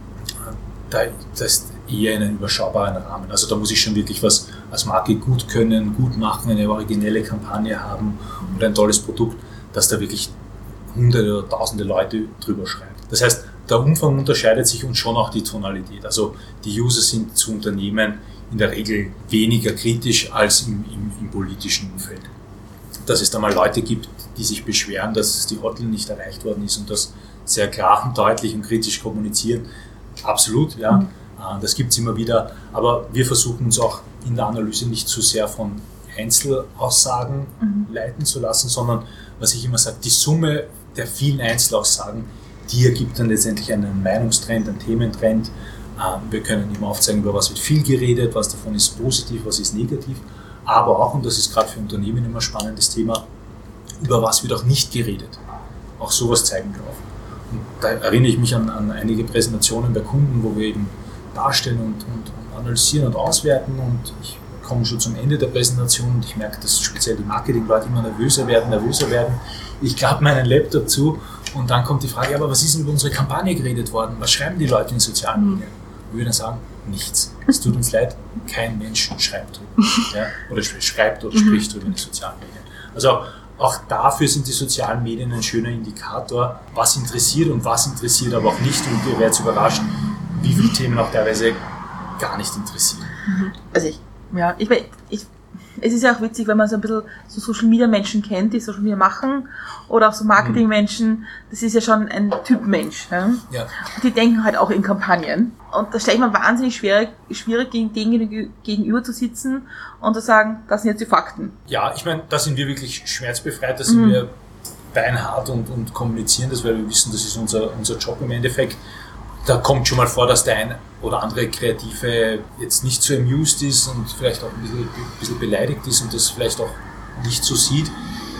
da, das ist eher in einem überschaubaren Rahmen. Also da muss ich schon wirklich was als Marke gut können, gut machen, eine originelle Kampagne haben oder ein tolles Produkt, dass da wirklich hunderte oder tausende Leute drüber schreiben. Das heißt, der Umfang unterscheidet sich und schon auch die Tonalität. Also die User sind zu Unternehmen in der Regel weniger kritisch als im, im, im politischen Umfeld. Dass es da mal Leute gibt, die sich beschweren, dass die Hotline nicht erreicht worden ist und das sehr klar und deutlich und kritisch kommunizieren. Absolut, ja. Mhm. Das gibt es immer wieder. Aber wir versuchen uns auch in der Analyse nicht zu sehr von Einzelaussagen mhm. leiten zu lassen, sondern, was ich immer sage, die Summe der vielen Einzelaussagen, die ergibt dann letztendlich einen Meinungstrend, einen Thementrend. Wir können immer aufzeigen, über was wird viel geredet, was davon ist positiv, was ist negativ, aber auch, und das ist gerade für Unternehmen immer ein spannendes Thema, über was wird auch nicht geredet. Auch sowas zeigen wir auf. Und da erinnere ich mich an, an einige Präsentationen bei Kunden, wo wir eben darstellen und, und, und analysieren und auswerten, und ich komme schon zum Ende der Präsentation und ich merke, dass speziell die Marketing-Leute immer nervöser werden, nervöser werden. Ich klappe meinen Laptop zu und dann kommt die Frage, aber was ist denn über unsere Kampagne geredet worden? Was schreiben die Leute in den sozialen Medien? Und wir dann sagen, nichts. Es tut uns leid, kein Mensch schreibt drüber. Ja? Oder schreibt oder spricht drüber in den sozialen Medien. Also auch dafür sind die sozialen Medien ein schöner Indikator, was interessiert und was interessiert aber auch nicht. Und ihr werdet überrascht, wie viele Themen auch teilweise gar nicht interessieren. Also ich Ja, ich, ich, es ist ja auch witzig, wenn man so ein bisschen so Social-Media-Menschen kennt, die Social-Media machen, oder auch so Marketing-Menschen, das ist ja schon ein Typ Mensch. Ja? Ja. Und die denken halt auch in Kampagnen. Und da stelle ich mir wahnsinnig schwierig, schwierig gegen denen gegenüber zu sitzen und zu sagen, das sind jetzt die Fakten. Ja, ich meine, da sind wir wirklich schmerzbefreit, da sind mhm. wir beinhart und, und kommunizieren das, weil wir wissen, das ist unser, unser Job im Endeffekt. Da kommt schon mal vor, dass der ein oder andere Kreative jetzt nicht so amused ist und vielleicht auch ein bisschen, ein bisschen beleidigt ist und das vielleicht auch nicht so sieht.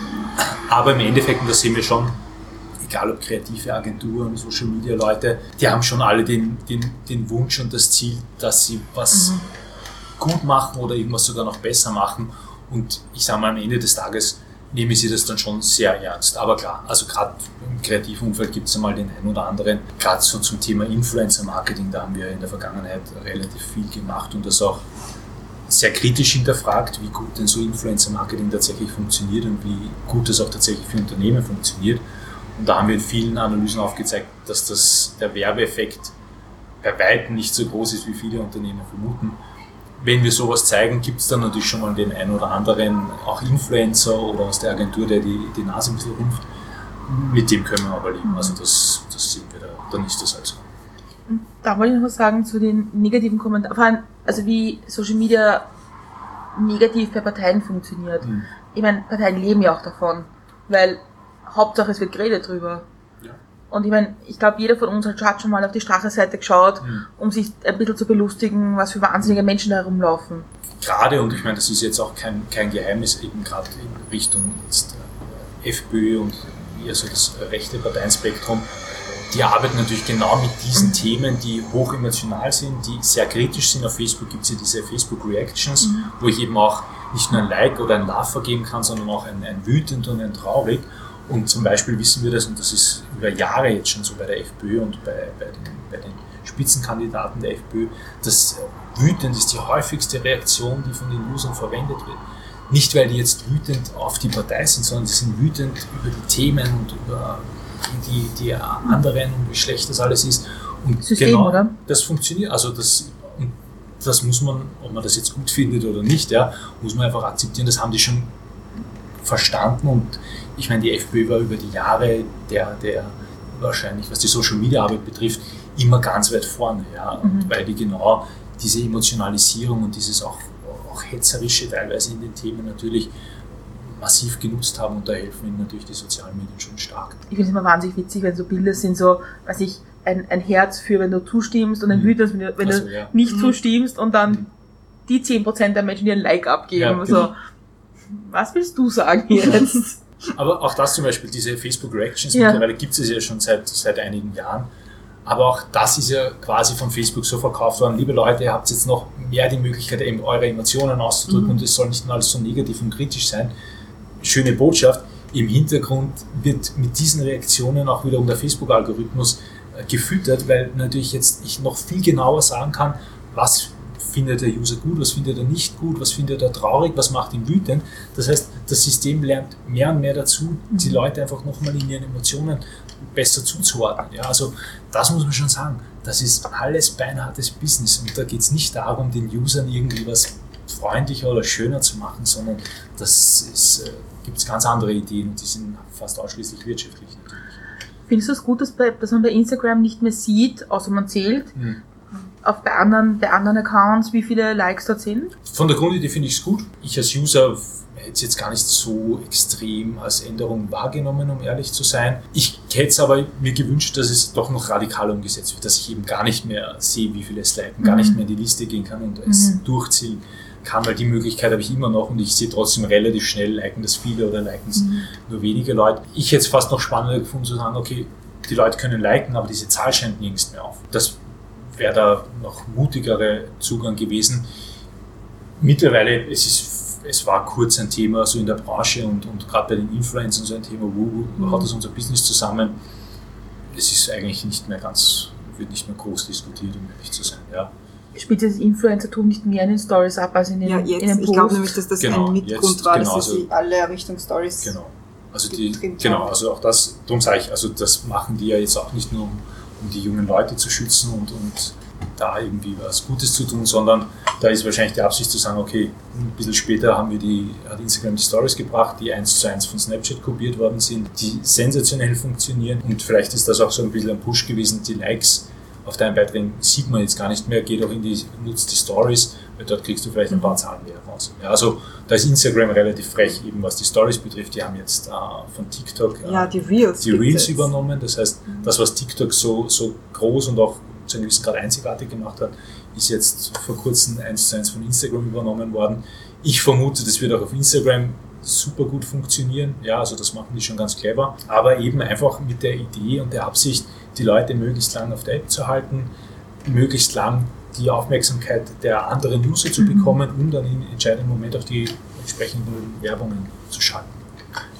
Aber im Endeffekt, und das sehen wir schon, egal ob kreative Agenturen, Social Media Leute, die haben schon alle den, den, den Wunsch und das Ziel, dass sie was mhm. gut machen oder irgendwas sogar noch besser machen. Und ich sage mal, am Ende des Tages nehmen sie das dann schon sehr ernst. Aber klar, also gerade im kreativen Umfeld gibt es einmal den einen oder anderen, gerade so zum Thema Influencer-Marketing, da haben wir in der Vergangenheit relativ viel gemacht und das auch sehr kritisch hinterfragt, wie gut denn so Influencer-Marketing tatsächlich funktioniert und wie gut das auch tatsächlich für Unternehmen funktioniert. Und da haben wir in vielen Analysen aufgezeigt, dass das, der Werbeeffekt bei weitem nicht so groß ist, wie viele Unternehmen vermuten. Wenn wir sowas zeigen, gibt es dann natürlich schon mal den einen oder anderen, auch Influencer oder aus der Agentur, der die, die Nase ein bisschen rümpft. Mit dem können wir aber leben. Also das, das sehen wir da, dann ist das halt so. Da wollte ich noch was sagen zu den negativen Kommentaren, also wie Social Media negativ bei Parteien funktioniert. Mhm. Ich meine, Parteien leben ja auch davon, weil Hauptsache es wird geredet drüber. Ja. Und ich meine, ich glaube, jeder von uns hat schon mal auf die Strache-Seite geschaut, mhm. um sich ein bisschen zu belustigen, was für wahnsinnige Menschen da herumlaufen. Gerade, und ich meine, das ist jetzt auch kein, kein Geheimnis, eben gerade in Richtung jetzt FPÖ und eher so das rechte Parteienspektrum, die arbeiten natürlich genau mit diesen mhm. Themen, die hoch emotional sind, die sehr kritisch sind. Auf Facebook gibt es ja diese Facebook Reactions, mhm. wo ich eben auch nicht nur ein Like oder ein Love vergeben kann, sondern auch ein, ein wütend und ein traurig. Und zum Beispiel wissen wir das, und das ist über Jahre jetzt schon so bei der FPÖ und bei, bei, den, bei den Spitzenkandidaten der FPÖ, dass wütend ist die häufigste Reaktion, die von den Usern verwendet wird. Nicht, weil die jetzt wütend auf die Partei sind, sondern sie sind wütend über die Themen und über die, die anderen und wie schlecht das alles ist. Und System, genau, oder? Das funktioniert. Also das, und das muss man, ob man das jetzt gut findet oder nicht, ja, muss man einfach akzeptieren, das haben die schon verstanden. Und ich meine, die FPÖ war über die Jahre der, der wahrscheinlich, was die Social Media Arbeit betrifft, immer ganz weit vorne, ja, und mhm. weil die genau diese Emotionalisierung und dieses auch, auch Hetzerische teilweise in den Themen natürlich massiv genutzt haben, und da helfen ihnen natürlich die sozialen Medien schon stark. Ich finde es immer wahnsinnig witzig, wenn so Bilder sind, so, weiß ich, ein, ein Herz für, wenn du zustimmst, und ein mhm. wütendes, wenn du, wenn also, du ja. nicht mhm. zustimmst, und dann mhm. die zehn Prozent der Menschen, die ein Like abgeben. Ja, so. Genau. Was willst du sagen jetzt? Aber auch das zum Beispiel, diese Facebook Reactions, ja. mittlerweile gibt es ja schon seit, seit einigen Jahren. Aber auch das ist ja quasi von Facebook so verkauft worden. Liebe Leute, ihr habt jetzt noch mehr die Möglichkeit, eben eure Emotionen auszudrücken, mhm. und es soll nicht nur alles so negativ und kritisch sein. Schöne Botschaft. Im Hintergrund wird mit diesen Reaktionen auch wiederum der Facebook-Algorithmus äh, gefüttert, weil natürlich jetzt ich noch viel genauer sagen kann, was findet der User gut, was findet er nicht gut, was findet er traurig, was macht ihn wütend. Das heißt, das System lernt mehr und mehr dazu, die Leute einfach nochmal in ihren Emotionen besser zuzuordnen. Ja, also das muss man schon sagen. Das ist alles beinhartes Business, und da geht es nicht darum, den Usern irgendwie was freundlicher oder schöner zu machen, sondern das ist, äh, gibt es ganz andere Ideen, und die sind fast ausschließlich wirtschaftlich natürlich. Findest du es gut, dass, bei, dass man bei Instagram nicht mehr sieht, außer man zählt, hm. auf bei anderen, bei anderen Accounts, wie viele Likes dort sind? Von der Grundidee finde ich es gut. Ich als User hätte es jetzt gar nicht so extrem als Änderung wahrgenommen, um ehrlich zu sein. Ich hätte es aber mir gewünscht, dass es doch noch radikal umgesetzt wird, dass ich eben gar nicht mehr sehe, wie viele es liken, mhm. gar nicht mehr in die Liste gehen kann und es mhm. durchziehen kann, weil die Möglichkeit habe ich immer noch, und ich sehe trotzdem relativ schnell, liken das viele oder liken es mhm. nur wenige Leute. Ich hätte es fast noch spannender gefunden zu sagen, okay, die Leute können liken, aber diese Zahl scheint nirgends mehr auf. Das wäre da noch mutigere Zugang gewesen. Mittlerweile, es ist Es war kurz ein Thema so in der Branche, und, und gerade bei den Influencern so ein Thema, wo, wo hat das unser Business zusammen? Es ist eigentlich nicht mehr ganz, wird nicht mehr groß diskutiert, um ehrlich zu sein. Ja. Spielt das Influencer-Tum nicht mehr in den Stories ab als in den, ja, jetzt, in den Posts? Ich glaube nämlich, dass das genau, ein Mitgrund jetzt, war, genau, dass also, sie alle Richtung Stories genau. Also die, genau, also auch das, darum sage ich, also das machen die ja jetzt auch nicht nur, um, um die jungen Leute zu schützen und, und da irgendwie was Gutes zu tun, sondern da ist wahrscheinlich die Absicht zu sagen, okay, ein bisschen später haben wir die, hat Instagram die Stories gebracht, die eins zu eins von Snapchat kopiert worden sind, die sensationell funktionieren, und vielleicht ist das auch so ein bisschen ein Push gewesen, die Likes auf deinen Beiträgen sieht man jetzt gar nicht mehr, geht auch in die, nutzt die Stories, weil dort kriegst du vielleicht ein paar Zahlen mehr raus. Ja, also da ist Instagram relativ frech, eben was die Stories betrifft. Die haben jetzt äh, von TikTok äh, ja, die Reels, die Reels übernommen, das heißt, das, was TikTok so, so groß und auch zu einem gewissen Grad einzigartig gemacht hat, ist jetzt vor kurzem eins zu eins von Instagram übernommen worden. Ich vermute, das wird auch auf Instagram super gut funktionieren. Ja, also das machen die schon ganz clever. Aber eben einfach mit der Idee und der Absicht, die Leute möglichst lang auf der App zu halten, möglichst lang die Aufmerksamkeit der anderen User zu bekommen, um dann im entscheidenden Moment auch die entsprechenden Werbungen zu schalten.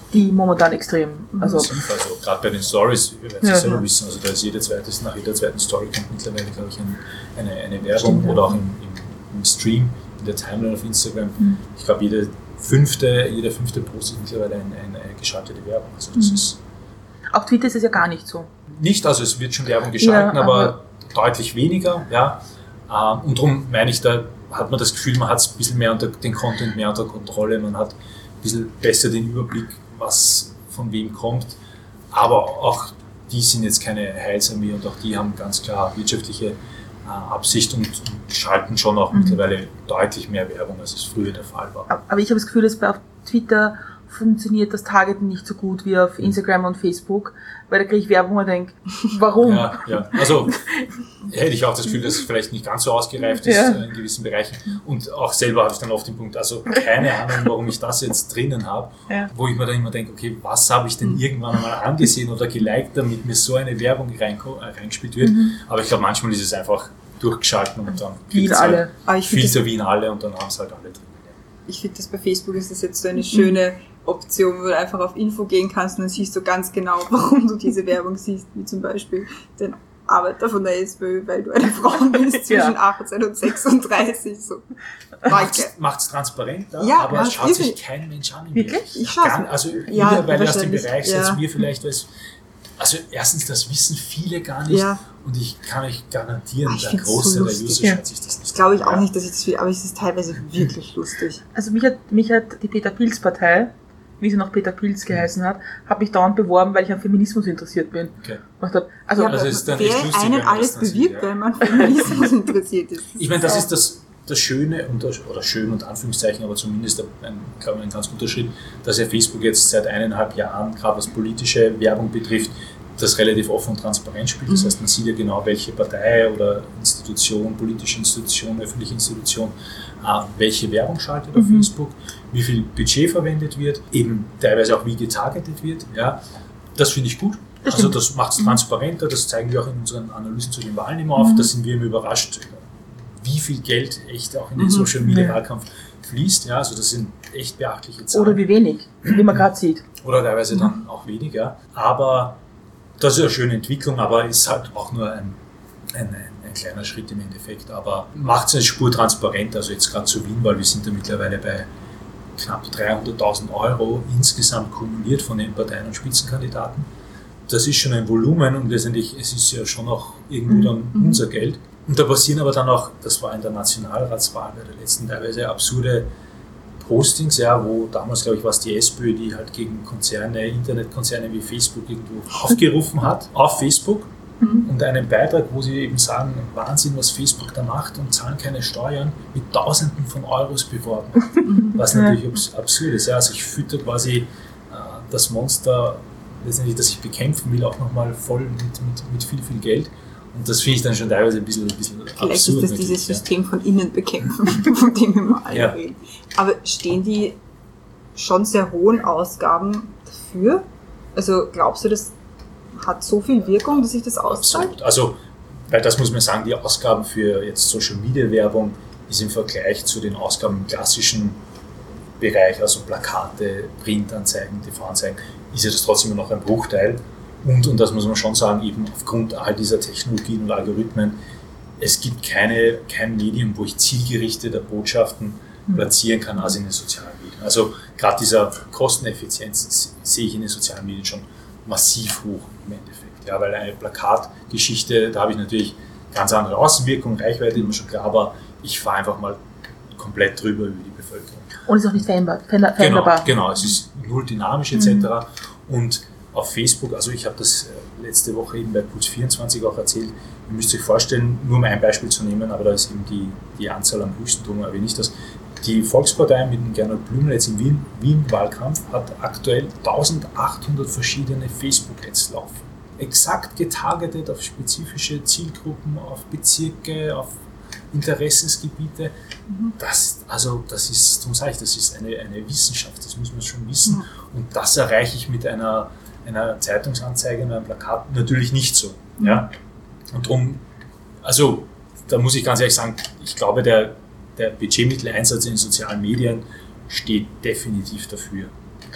die momentan extrem, also, Also gerade bei den Stories, wir werden es Ja, selber ja. wissen, also da ist jede zweite, nach jeder zweiten Story kommt mittlerweile, glaube ich, ein, eine, eine Werbung Stimmt, ja. oder auch im, im, im Stream, in der Timeline auf Instagram. Mhm. Ich glaube, jede fünfte, jeder fünfte Post ist mittlerweile eine, eine geschaltete Werbung. Also das Mhm. ist auf Twitter ist es ja gar nicht so. nicht, also es wird schon Werbung geschalten, Ja, aber, aber- deutlich weniger. Ja. Ähm, Und darum meine ich, da hat man das Gefühl, man hat es ein bisschen mehr unter den Content mehr unter Kontrolle, man hat ein bisschen besser den Überblick, was von wem kommt. Aber auch die sind jetzt keine Heilsarmee und auch die haben ganz klar wirtschaftliche äh, Absicht und, und schalten schon auch Mhm. mittlerweile deutlich mehr Werbung, als es früher der Fall war. Aber ich habe das Gefühl, dass bei auf Twitter funktioniert das Targeten nicht so gut wie auf Instagram und Facebook, weil da kriege ich Werbung und denke, warum? Ja, ja. Also hätte ich auch das Gefühl, dass es vielleicht nicht ganz so ausgereift ist Ja. äh, in gewissen Bereichen. Und auch selber habe ich dann oft den Punkt, also keine Ahnung, warum ich das jetzt drinnen habe, Ja. wo ich mir dann immer denke, okay, was habe ich denn irgendwann einmal angesehen oder geliked, damit mir so eine Werbung reinko- äh, reingespielt wird. Aber ich glaube, manchmal ist es einfach durchgeschalten und dann Wie in gibt's halt alle. Aber ich finde Filter wie in alle und dann haben es halt alle drin. ich find das bei Facebook ist das jetzt so eine schöne Option, wo du einfach auf Info gehen kannst und dann siehst du ganz genau, warum du diese Werbung siehst, wie zum Beispiel den Arbeiter von der SPÖ, weil du eine Frau bist zwischen Ja. achtzehn und sechsunddreißig. So. Danke. Macht es transparenter, Ja, aber ja, es schaut ist sich es. kein Mensch an. im Wirklich? Bild. Ich schaue Gar- es. Also Ja, ihr, weil ihr aus dem wahrscheinlich, Bereich ja. seid, mir vielleicht, weil es also erstens, das wissen viele gar nicht Ja. und ich kann euch garantieren, Ah, ich der find's so Großteil der lustig. User Ja. schaut sich das nicht Das glaube ich auch Ja. nicht, dass ich das will, aber es ist teilweise wirklich lustig. Also mich hat, mich hat die Peter-Pilz-Partei, wie sie noch Peter Pilz geheißen hat, hat mich dauernd beworben, weil ich an Feminismus interessiert bin. Okay. Und hab, also, Ja, also aber ist dann wer echt lustig, wenn einen man alles das dann sieht, bewirbt, ja. weil man Feminismus interessiert ist. Ich meine, das ist das, das Schöne, und das, oder schön und Anführungszeichen, aber zumindest ein, glaube ich, ein ganz guter Schritt, dass ja Facebook jetzt seit eineinhalb Jahren, gerade was politische Werbung betrifft, das relativ offen und transparent spielt. Das heißt, man sieht ja genau, welche Partei oder Institution, politische Institution, öffentliche Institution, äh, welche Werbung schaltet auf Facebook, wie viel Budget verwendet wird, eben teilweise auch wie getargetet wird. Ja. Das finde ich gut. Das Also stimmt. das macht es transparenter, das zeigen wir auch in unseren Analysen zu den Wahlen immer auf. Da sind wir immer überrascht, wie viel Geld echt auch in den Social Media Ja. Wahlkampf fließt. Ja, also das sind echt beachtliche Zahlen. oder wie wenig, wie man gerade sieht. Oder teilweise dann auch weniger. Aber das ist eine schöne Entwicklung, aber ist halt auch nur ein, ein, ein, ein kleiner Schritt im Endeffekt. Aber macht es eine Spur transparent. Also jetzt gerade zu Wien, weil wir sind da mittlerweile bei knapp dreihunderttausend Euro insgesamt kumuliert von den Parteien und Spitzenkandidaten. Das ist schon ein Volumen und letztendlich, es ist ja schon auch irgendwo dann unser Geld. Und da passieren aber dann auch, das war in der Nationalratswahl bei der letzten teilweise absurde Postings, ja, wo damals, glaube ich, war es die SPÖ, die halt gegen Konzerne, Internetkonzerne wie Facebook irgendwo aufgerufen hat, auf Facebook. Und einen Beitrag, wo sie eben sagen, Wahnsinn, was Facebook da macht und zahlen keine Steuern, mit Tausenden von Euros beworben. Was natürlich abs absurd ist. Ja. Also ich fütter quasi äh, das Monster, letztendlich, das ich bekämpfen will, auch nochmal voll mit, mit, mit viel, viel Geld. Und das finde ich dann schon teilweise ein bisschen, ein bisschen Vielleicht absurd. ist das dieses natürlich, ja. System von innen bekämpfen, von dem wir mal alle Ja. reden. Aber stehen die schon sehr hohen Ausgaben dafür? Also glaubst du, das hat so viel Wirkung, dass sich das auszahlt? Absolut. Also, weil das muss man sagen, die Ausgaben für jetzt Social Media Werbung ist im Vergleich zu den Ausgaben im klassischen Bereich, also Plakate, Printanzeigen, T V-Anzeigen, ist ja das trotzdem immer noch ein Bruchteil. Und, und das muss man schon sagen, eben aufgrund all dieser Technologien und Algorithmen, es gibt keine, kein Medium, wo ich zielgerichtete Botschaften platzieren kann, als in den sozialen Medien. Also gerade dieser Kosteneffizienz sehe ich in den sozialen Medien schon massiv hoch im Endeffekt. Ja, weil eine Plakatgeschichte, da habe ich natürlich ganz andere Außenwirkung, Reichweite, immer schon klar, aber ich fahre einfach mal komplett drüber über die Bevölkerung. Und ist auch nicht veränderbar. veränder- Genau, veränderbar. genau, es ist null dynamisch et cetera. Und auf Facebook, also ich habe das äh, letzte Woche eben bei Puls vierundzwanzig auch erzählt, ihr müsst euch vorstellen, nur um ein Beispiel zu nehmen, aber da ist eben die, die Anzahl am höchsten, darum erwähne ich das. Die Volkspartei mit dem Gernot Blümel jetzt im Wien, Wien-Wahlkampf hat aktuell eintausendachthundert verschiedene Facebook-Ads laufen. Exakt getargetet auf spezifische Zielgruppen, auf Bezirke, auf Interessensgebiete. Das, also das ist, darum sage ich, das ist eine, eine Wissenschaft, das muss man schon wissen. Und das erreiche ich mit einer, einer Zeitungsanzeige und einem Plakat natürlich nicht so. Ja? Und darum, also da muss ich ganz ehrlich sagen, ich glaube, der, der Budgetmitteleinsatz in den sozialen Medien steht definitiv dafür. Ja.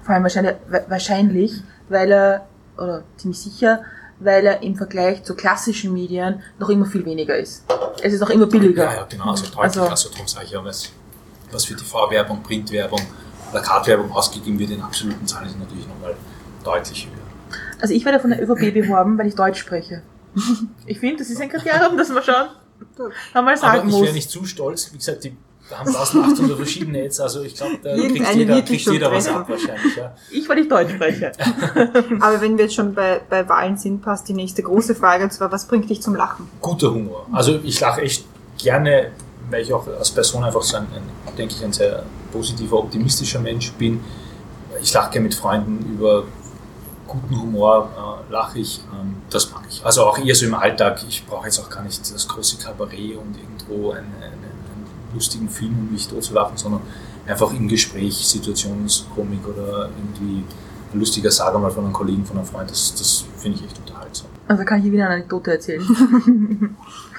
Vor allem wahrscheinlich, wahrscheinlich, weil er, oder ziemlich sicher, weil er im Vergleich zu klassischen Medien noch immer viel weniger ist. Es ist auch immer billiger. Ja, ja, genau, also deutlich. Also, Also darum sage ich ja, was, was für T V-Werbung, Printwerbung, Plakatwerbung ausgegeben wird in absoluten Zahlen, ist natürlich nochmal deutlich höher. also ich werde von der ÖVP beworben, weil ich Deutsch spreche. Ich finde, das ist ein Kriterium, das man schon einmal sagen Aber ich muss. wäre nicht zu stolz, wie gesagt, die haben eintausendachthundert verschiedene Ads, also ich glaube, da kriegt Irgendeine jeder, wirklich kriegt jeder schon was treffen. ab wahrscheinlich. Ja. Ich, weil ich Deutsch spreche. Aber wenn wir jetzt schon bei, bei Wahlen sind, passt die nächste große Frage, und zwar, was bringt dich zum Lachen? Guter Humor. Also ich lache echt gerne, weil ich auch als Person einfach so ein, ein denke ich, ein sehr positiver, optimistischer Mensch bin. Ich lache gerne mit Freunden über guten Humor, äh, lache ich, ähm, das mag ich. Also auch eher so im Alltag. Ich brauche jetzt auch gar nicht das große Kabarett und irgendwo einen, einen, einen lustigen Film, um mich totzulachen, sondern einfach im Gespräch, Situationskomik oder irgendwie ein lustiger Sager mal von einem Kollegen, von einem Freund, das, das finde ich echt unterhaltsam. Also kann ich hier wieder eine Anekdote erzählen.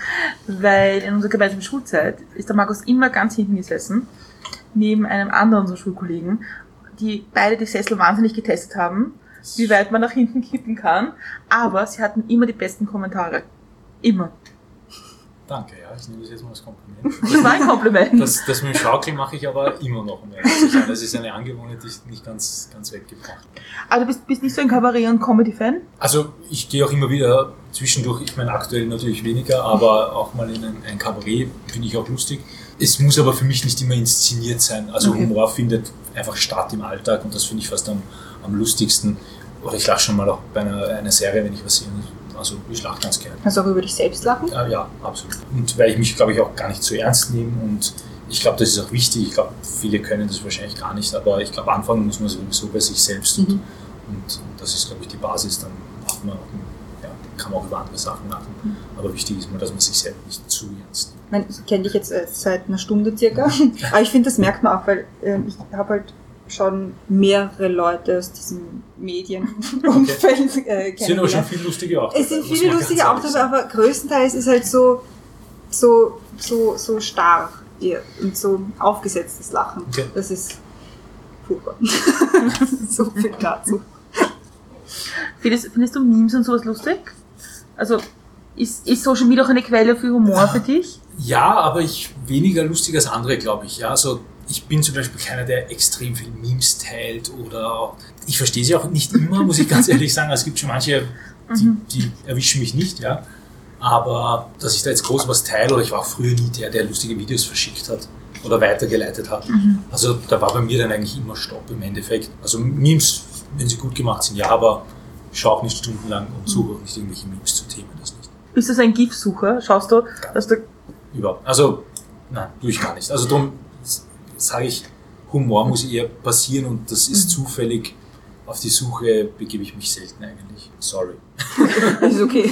Weil in unserer gemeinsamen Schulzeit ist der Markus immer ganz hinten gesessen, neben einem anderen unserer Schulkollegen, die beide die Sessel wahnsinnig getestet haben, wie weit man nach hinten kippen kann, aber sie hatten immer die besten Kommentare. Immer. Danke, ja, ich nehme das jetzt mal als Kompliment. Das war ein Kompliment. Das, das mit dem Schaukeln mache ich aber immer noch, um ehrlich zu sein. Das ist eine Angewohnheit, die ich nicht ganz, ganz weggebracht. Aber du bist, bist nicht so ein Kabarett- und Comedy-Fan? Also ich gehe auch immer wieder zwischendurch, ich meine aktuell natürlich weniger, aber auch mal in ein, ein Kabarett finde ich auch lustig. Es muss aber für mich nicht immer inszeniert sein. Also Okay. Humor findet einfach statt im Alltag und das finde ich fast am, am lustigsten. Oder ich lache schon mal auch bei einer, einer Serie, wenn ich was sehe. Also ich lache ganz gerne. Kannst du auch über dich selbst lachen? Ja, ja, absolut. Und weil ich mich, glaube ich, auch gar nicht so ernst nehme und ich glaube, das ist auch wichtig. Ich glaube, viele können das wahrscheinlich gar nicht, aber ich glaube, anfangen muss man sowieso bei sich selbst und, Mhm. und, und das ist, glaube ich, die Basis. Dann macht man, ja, kann man auch über andere Sachen lachen. Mhm. Aber wichtig ist mal, dass man sich selbst nicht zu ernst nimmt. Ich meine, ich kenne dich jetzt äh, seit einer Stunde circa, aber ich finde, das merkt man auch, weil äh, ich habe halt schon mehrere Leute aus diesem Medienumfeld äh, Es sind aber schon kennengelernt. viele lustige auch. Es sind dabei, muss viele man lustige ganz auch ehrlich dabei, sagen. aber größtenteils ist halt so, so, so, so starr ihr- und so aufgesetztes Lachen. Okay. Das ist furchtbar. So viel dazu. Findest, findest du Memes und sowas lustig? Also, ist, ist Social Media auch eine Quelle für Humor für dich? Ja, aber ich weniger lustig als andere, glaube ich. Ja, also ich bin zum Beispiel keiner, der extrem viel Memes teilt oder ich verstehe sie auch nicht immer, muss ich ganz ehrlich sagen. Also es gibt schon manche, die, die erwischen mich nicht, ja. Aber dass ich da jetzt groß was teile, oder ich war auch früher nie der, der lustige Videos verschickt hat oder weitergeleitet hat. Also da war bei mir dann eigentlich immer Stopp im Endeffekt. Also Memes, wenn sie gut gemacht sind, ja, aber ich schaue auch nicht stundenlang und suche auch nicht irgendwelche Memes zu Themen, das nicht. Bist du so ein GIF-Sucher? Schaust du, dass du... Überhaupt. Also, nein, tue ich gar nicht. Also darum sage ich, Humor muss eher passieren und das ist zufällig. Auf die Suche begebe ich mich selten eigentlich. Sorry. Das ist okay.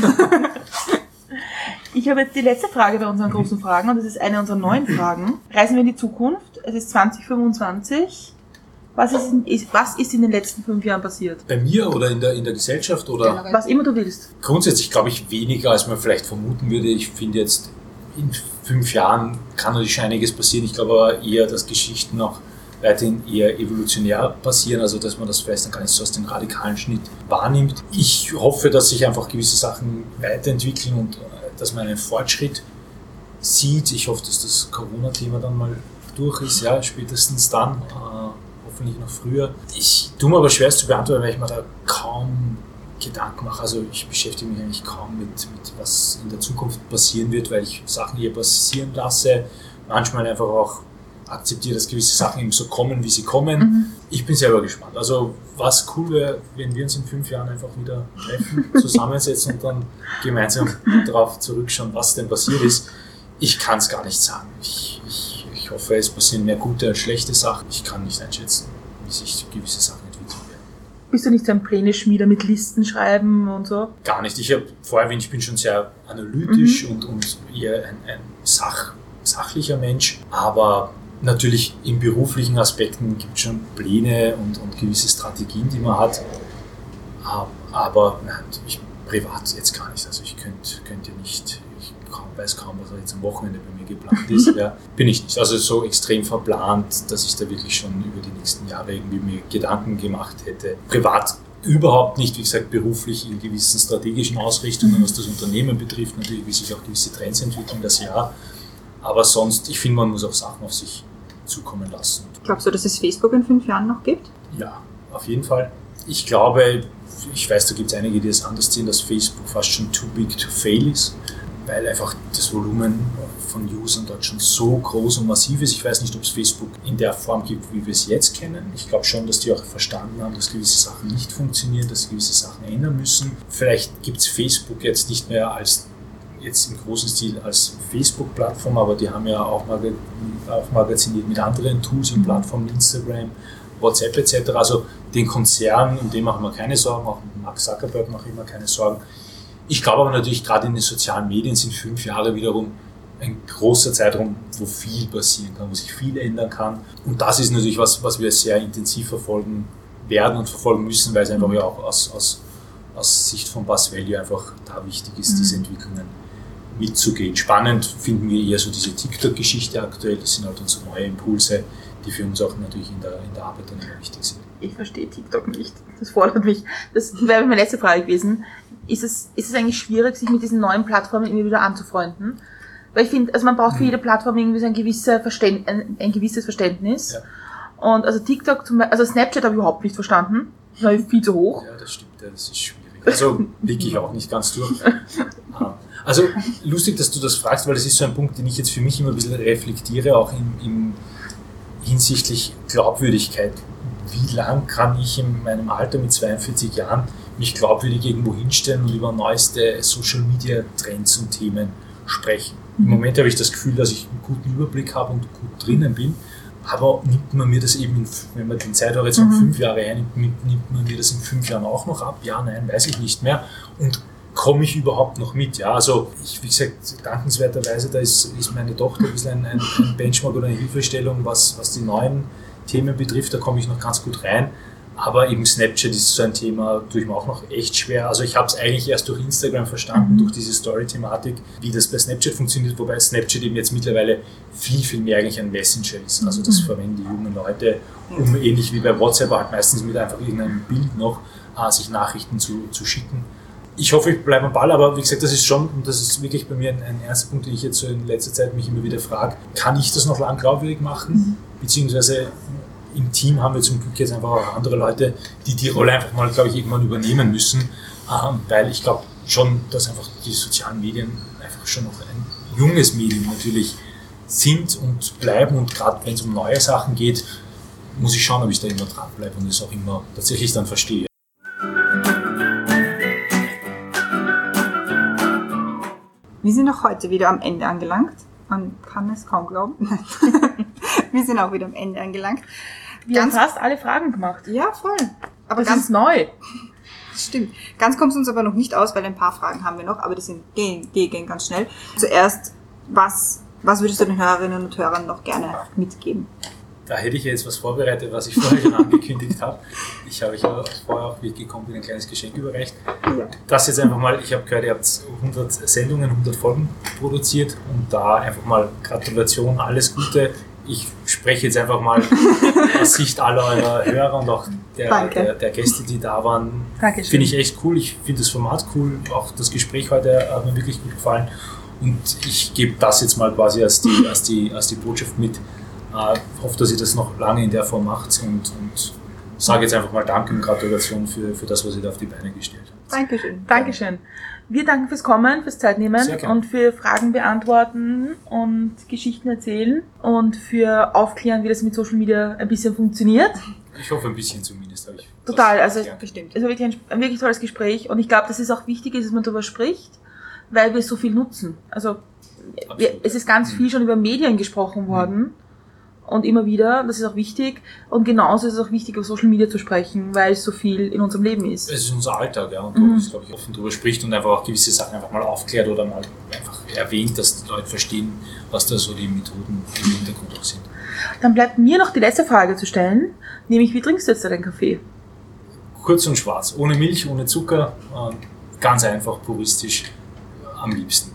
Ich habe jetzt die letzte Frage bei unseren großen Fragen und das ist eine unserer neuen Fragen. Reisen wir in die Zukunft. Es ist zwanzig fünfundzwanzig. Was ist, in, ist, was ist in den letzten fünf Jahren passiert? Bei mir oder in der, in der Gesellschaft oder Generell. Was immer du willst. grundsätzlich glaube ich weniger, als man vielleicht vermuten würde. Ich finde jetzt, in fünf Jahren kann natürlich schon einiges passieren. Ich glaube aber eher, dass Geschichten noch weiterhin eher evolutionär passieren, also dass man das vielleicht dann gar nicht so aus dem radikalen Schnitt wahrnimmt. Ich hoffe, dass sich einfach gewisse Sachen weiterentwickeln und äh, dass man einen Fortschritt sieht. Ich hoffe, dass das Corona-Thema dann mal durch ist, ja, spätestens dann, äh, hoffentlich noch früher. Ich tue mir aber schwer es zu beantworten, weil ich mir da kaum Gedanken mache. Also ich beschäftige mich eigentlich kaum mit, mit was in der Zukunft passieren wird, weil ich Sachen hier passieren lasse. Manchmal einfach auch akzeptiere, dass gewisse Sachen eben so kommen, wie sie kommen. Mhm. Ich bin selber gespannt. Also was cool wäre, wenn wir uns in fünf Jahren einfach wieder treffen, zusammensetzen und dann gemeinsam darauf zurückschauen, was denn passiert ist. Ich kann es gar nicht sagen. Ich, ich, ich hoffe, es passieren mehr gute als schlechte Sachen. Ich kann nicht einschätzen, wie sich gewisse Sachen entwickeln werden. Bist du nicht so ein Pläne-Schmieder mit Listen schreiben und so? Gar nicht. Ich habe vorher erwähnt, ich bin schon sehr analytisch und, und eher ein, ein Sach, sachlicher Mensch, aber natürlich in beruflichen Aspekten gibt es schon Pläne und, und gewisse Strategien, die man hat. Aber nein, ich privat jetzt gar nicht. Also ich könnte könnte nicht, ich weiß kaum, was jetzt am Wochenende bei mir geplant ist. Ja, bin ich nicht. Also so extrem verplant, dass ich da wirklich schon über die nächsten Jahre irgendwie mir Gedanken gemacht hätte. Privat überhaupt nicht, wie gesagt, beruflich in gewissen strategischen Ausrichtungen, was das Unternehmen betrifft, natürlich, wie sich auch gewisse Trends entwickeln, das Jahr. Aber sonst, ich finde, man muss auch Sachen auf sich zukommen lassen. Glaubst du, dass es Facebook in fünf Jahren noch gibt? Ja, auf jeden Fall. Ich glaube, ich weiß, da gibt es einige, die es anders sehen, dass Facebook fast schon too big to fail ist, weil einfach das Volumen von Usern dort schon so groß und massiv ist. Ich weiß nicht, ob es Facebook in der Form gibt, wie wir es jetzt kennen. Ich glaube schon, dass die auch verstanden haben, dass gewisse Sachen nicht funktionieren, dass sie gewisse Sachen ändern müssen. Vielleicht gibt es Facebook jetzt nicht mehr als jetzt im großen Stil als Facebook-Plattform, aber die haben ja auch, mag- auch magaziniert mit anderen Tools und Plattformen, Instagram, WhatsApp et cetera. Also den Konzern, um den machen wir keine Sorgen, auch Mark Zuckerberg mache ich mir keine Sorgen. Ich glaube aber natürlich, gerade in den sozialen Medien sind fünf Jahre wiederum ein großer Zeitraum, wo viel passieren kann, wo sich viel ändern kann. Und das ist natürlich was, was wir sehr intensiv verfolgen werden und verfolgen müssen, weil es einfach ja auch aus, aus, aus Sicht von Buzz Value einfach da wichtig ist, mhm. diese Entwicklungen mitzugehen. Spannend finden wir eher so diese TikTok-Geschichte aktuell. Das sind halt unsere neue Impulse, die für uns auch natürlich in der, in der Arbeit dann immer wichtig sind. Ich verstehe TikTok nicht. Das fordert mich. Das wäre meine letzte Frage gewesen. Ist es, ist es eigentlich schwierig, sich mit diesen neuen Plattformen immer wieder anzufreunden? Weil ich finde, also man braucht für jede Plattform irgendwie so ein, gewisser Verständ, ein, ein gewisses Verständnis. Ja. Und also TikTok zum Beispiel, also Snapchat habe ich überhaupt nicht verstanden. Das war viel zu hoch. Ja, das stimmt. Ja, das ist schwierig. Also blicke ich auch nicht ganz durch. Also lustig, dass du das fragst, weil das ist so ein Punkt, den ich jetzt für mich immer ein bisschen reflektiere, auch im, im hinsichtlich Glaubwürdigkeit. Wie lang kann ich in meinem Alter mit zweiundvierzig Jahren mich glaubwürdig irgendwo hinstellen und über neueste Social-Media-Trends und Themen sprechen? Im Moment habe ich das Gefühl, dass ich einen guten Überblick habe und gut drinnen bin, aber nimmt man mir das eben, in, wenn man den Zeithorizont mhm. fünf Jahre hernimmt, nimmt man mir das in fünf Jahren auch noch ab? Ja, nein, weiß ich nicht mehr. Und komme ich überhaupt noch mit? Ja, also ich, wie gesagt, dankenswerterweise, da ist, ist meine Tochter ein bisschen ein, ein Benchmark oder eine Hilfestellung, was, was die neuen Themen betrifft, da komme ich noch ganz gut rein. Aber eben Snapchat ist so ein Thema, tue ich mir auch noch echt schwer. Also ich habe es eigentlich erst durch Instagram verstanden, mhm. durch diese Story-Thematik, wie das bei Snapchat funktioniert, wobei Snapchat eben jetzt mittlerweile viel, viel mehr eigentlich ein Messenger ist. Also das mhm. verwenden die jungen Leute, um ähnlich wie bei WhatsApp halt meistens mit einfach irgendeinem Bild noch äh, sich Nachrichten zu, zu schicken. Ich hoffe, ich bleibe am Ball, aber wie gesagt, das ist schon, und das ist wirklich bei mir ein, ein ernster Punkt, den ich jetzt so in letzter Zeit mich immer wieder frage, kann ich das noch lang glaubwürdig machen? Mhm. Beziehungsweise im Team haben wir zum Glück jetzt einfach auch andere Leute, die die Rolle einfach mal, glaube ich, irgendwann übernehmen müssen, ähm, weil ich glaube schon, dass einfach die sozialen Medien einfach schon noch ein junges Medium natürlich sind und bleiben, und gerade wenn es um neue Sachen geht, muss ich schauen, ob ich da immer dran bleibe und es auch immer tatsächlich dann verstehe. Wir sind auch heute wieder am Ende angelangt. Man kann es kaum glauben. Wir sind auch wieder am Ende angelangt. Wir Ganz haben fast alle Fragen gemacht. Ja, voll. Aber das ganz ist neu. Das stimmt. Ganz kommt es uns aber noch nicht aus, weil ein paar Fragen haben wir noch, aber die sind gehen, gehen ganz schnell. Zuerst, was, was würdest du den Hörerinnen und Hörern noch gerne mitgeben? Da hätte ich jetzt was vorbereitet, was ich vorher schon angekündigt habe. Ich habe euch ja vorher auch mitgekommen, bin ein kleines Geschenk überreicht. Ja. Das jetzt einfach mal, ich habe gehört, ihr habt hundert Sendungen, hundert Folgen produziert, und da einfach mal Gratulation, alles Gute. Ich spreche jetzt einfach mal aus Sicht aller eurer Hörer und auch der, der, der Gäste, die da waren. Dankeschön. Finde ich echt cool. Ich finde das Format cool. Auch das Gespräch heute hat mir wirklich gut gefallen. Und ich gebe das jetzt mal quasi als die, als die, als die Botschaft mit. Ich uh, hoffe, dass ihr das noch lange in der Form macht, und, und sage jetzt einfach mal Danke und Gratulation für, für das, was ihr da auf die Beine gestellt habt. Dankeschön. Dankeschön. Wir danken fürs Kommen, fürs Zeitnehmen und für Fragen beantworten und Geschichten erzählen und für Aufklären, wie das mit Social Media ein bisschen funktioniert. Ich hoffe, ein bisschen zumindest. Habe ich Total, also bestimmt. Also wirklich ein, ein wirklich tolles Gespräch, und ich glaube, dass es auch wichtig ist, dass man darüber spricht, weil wir so viel nutzen. Also wir, es ist ganz viel schon über Medien gesprochen worden. Mhm. Und immer wieder, das ist auch wichtig. Und genauso ist es auch wichtig, über Social Media zu sprechen, weil es so viel in unserem Leben ist. Es ist unser Alltag, ja. Und mhm. glaube ich, offen darüber spricht und einfach auch gewisse Sachen einfach mal aufklärt oder mal einfach erwähnt, dass die Leute verstehen, was da so die Methoden im Hintergrund auch sind. Dann bleibt mir noch die letzte Frage zu stellen, nämlich, wie trinkst du jetzt deinen Kaffee? Kurz und schwarz, ohne Milch, ohne Zucker, äh, ganz einfach puristisch am liebsten.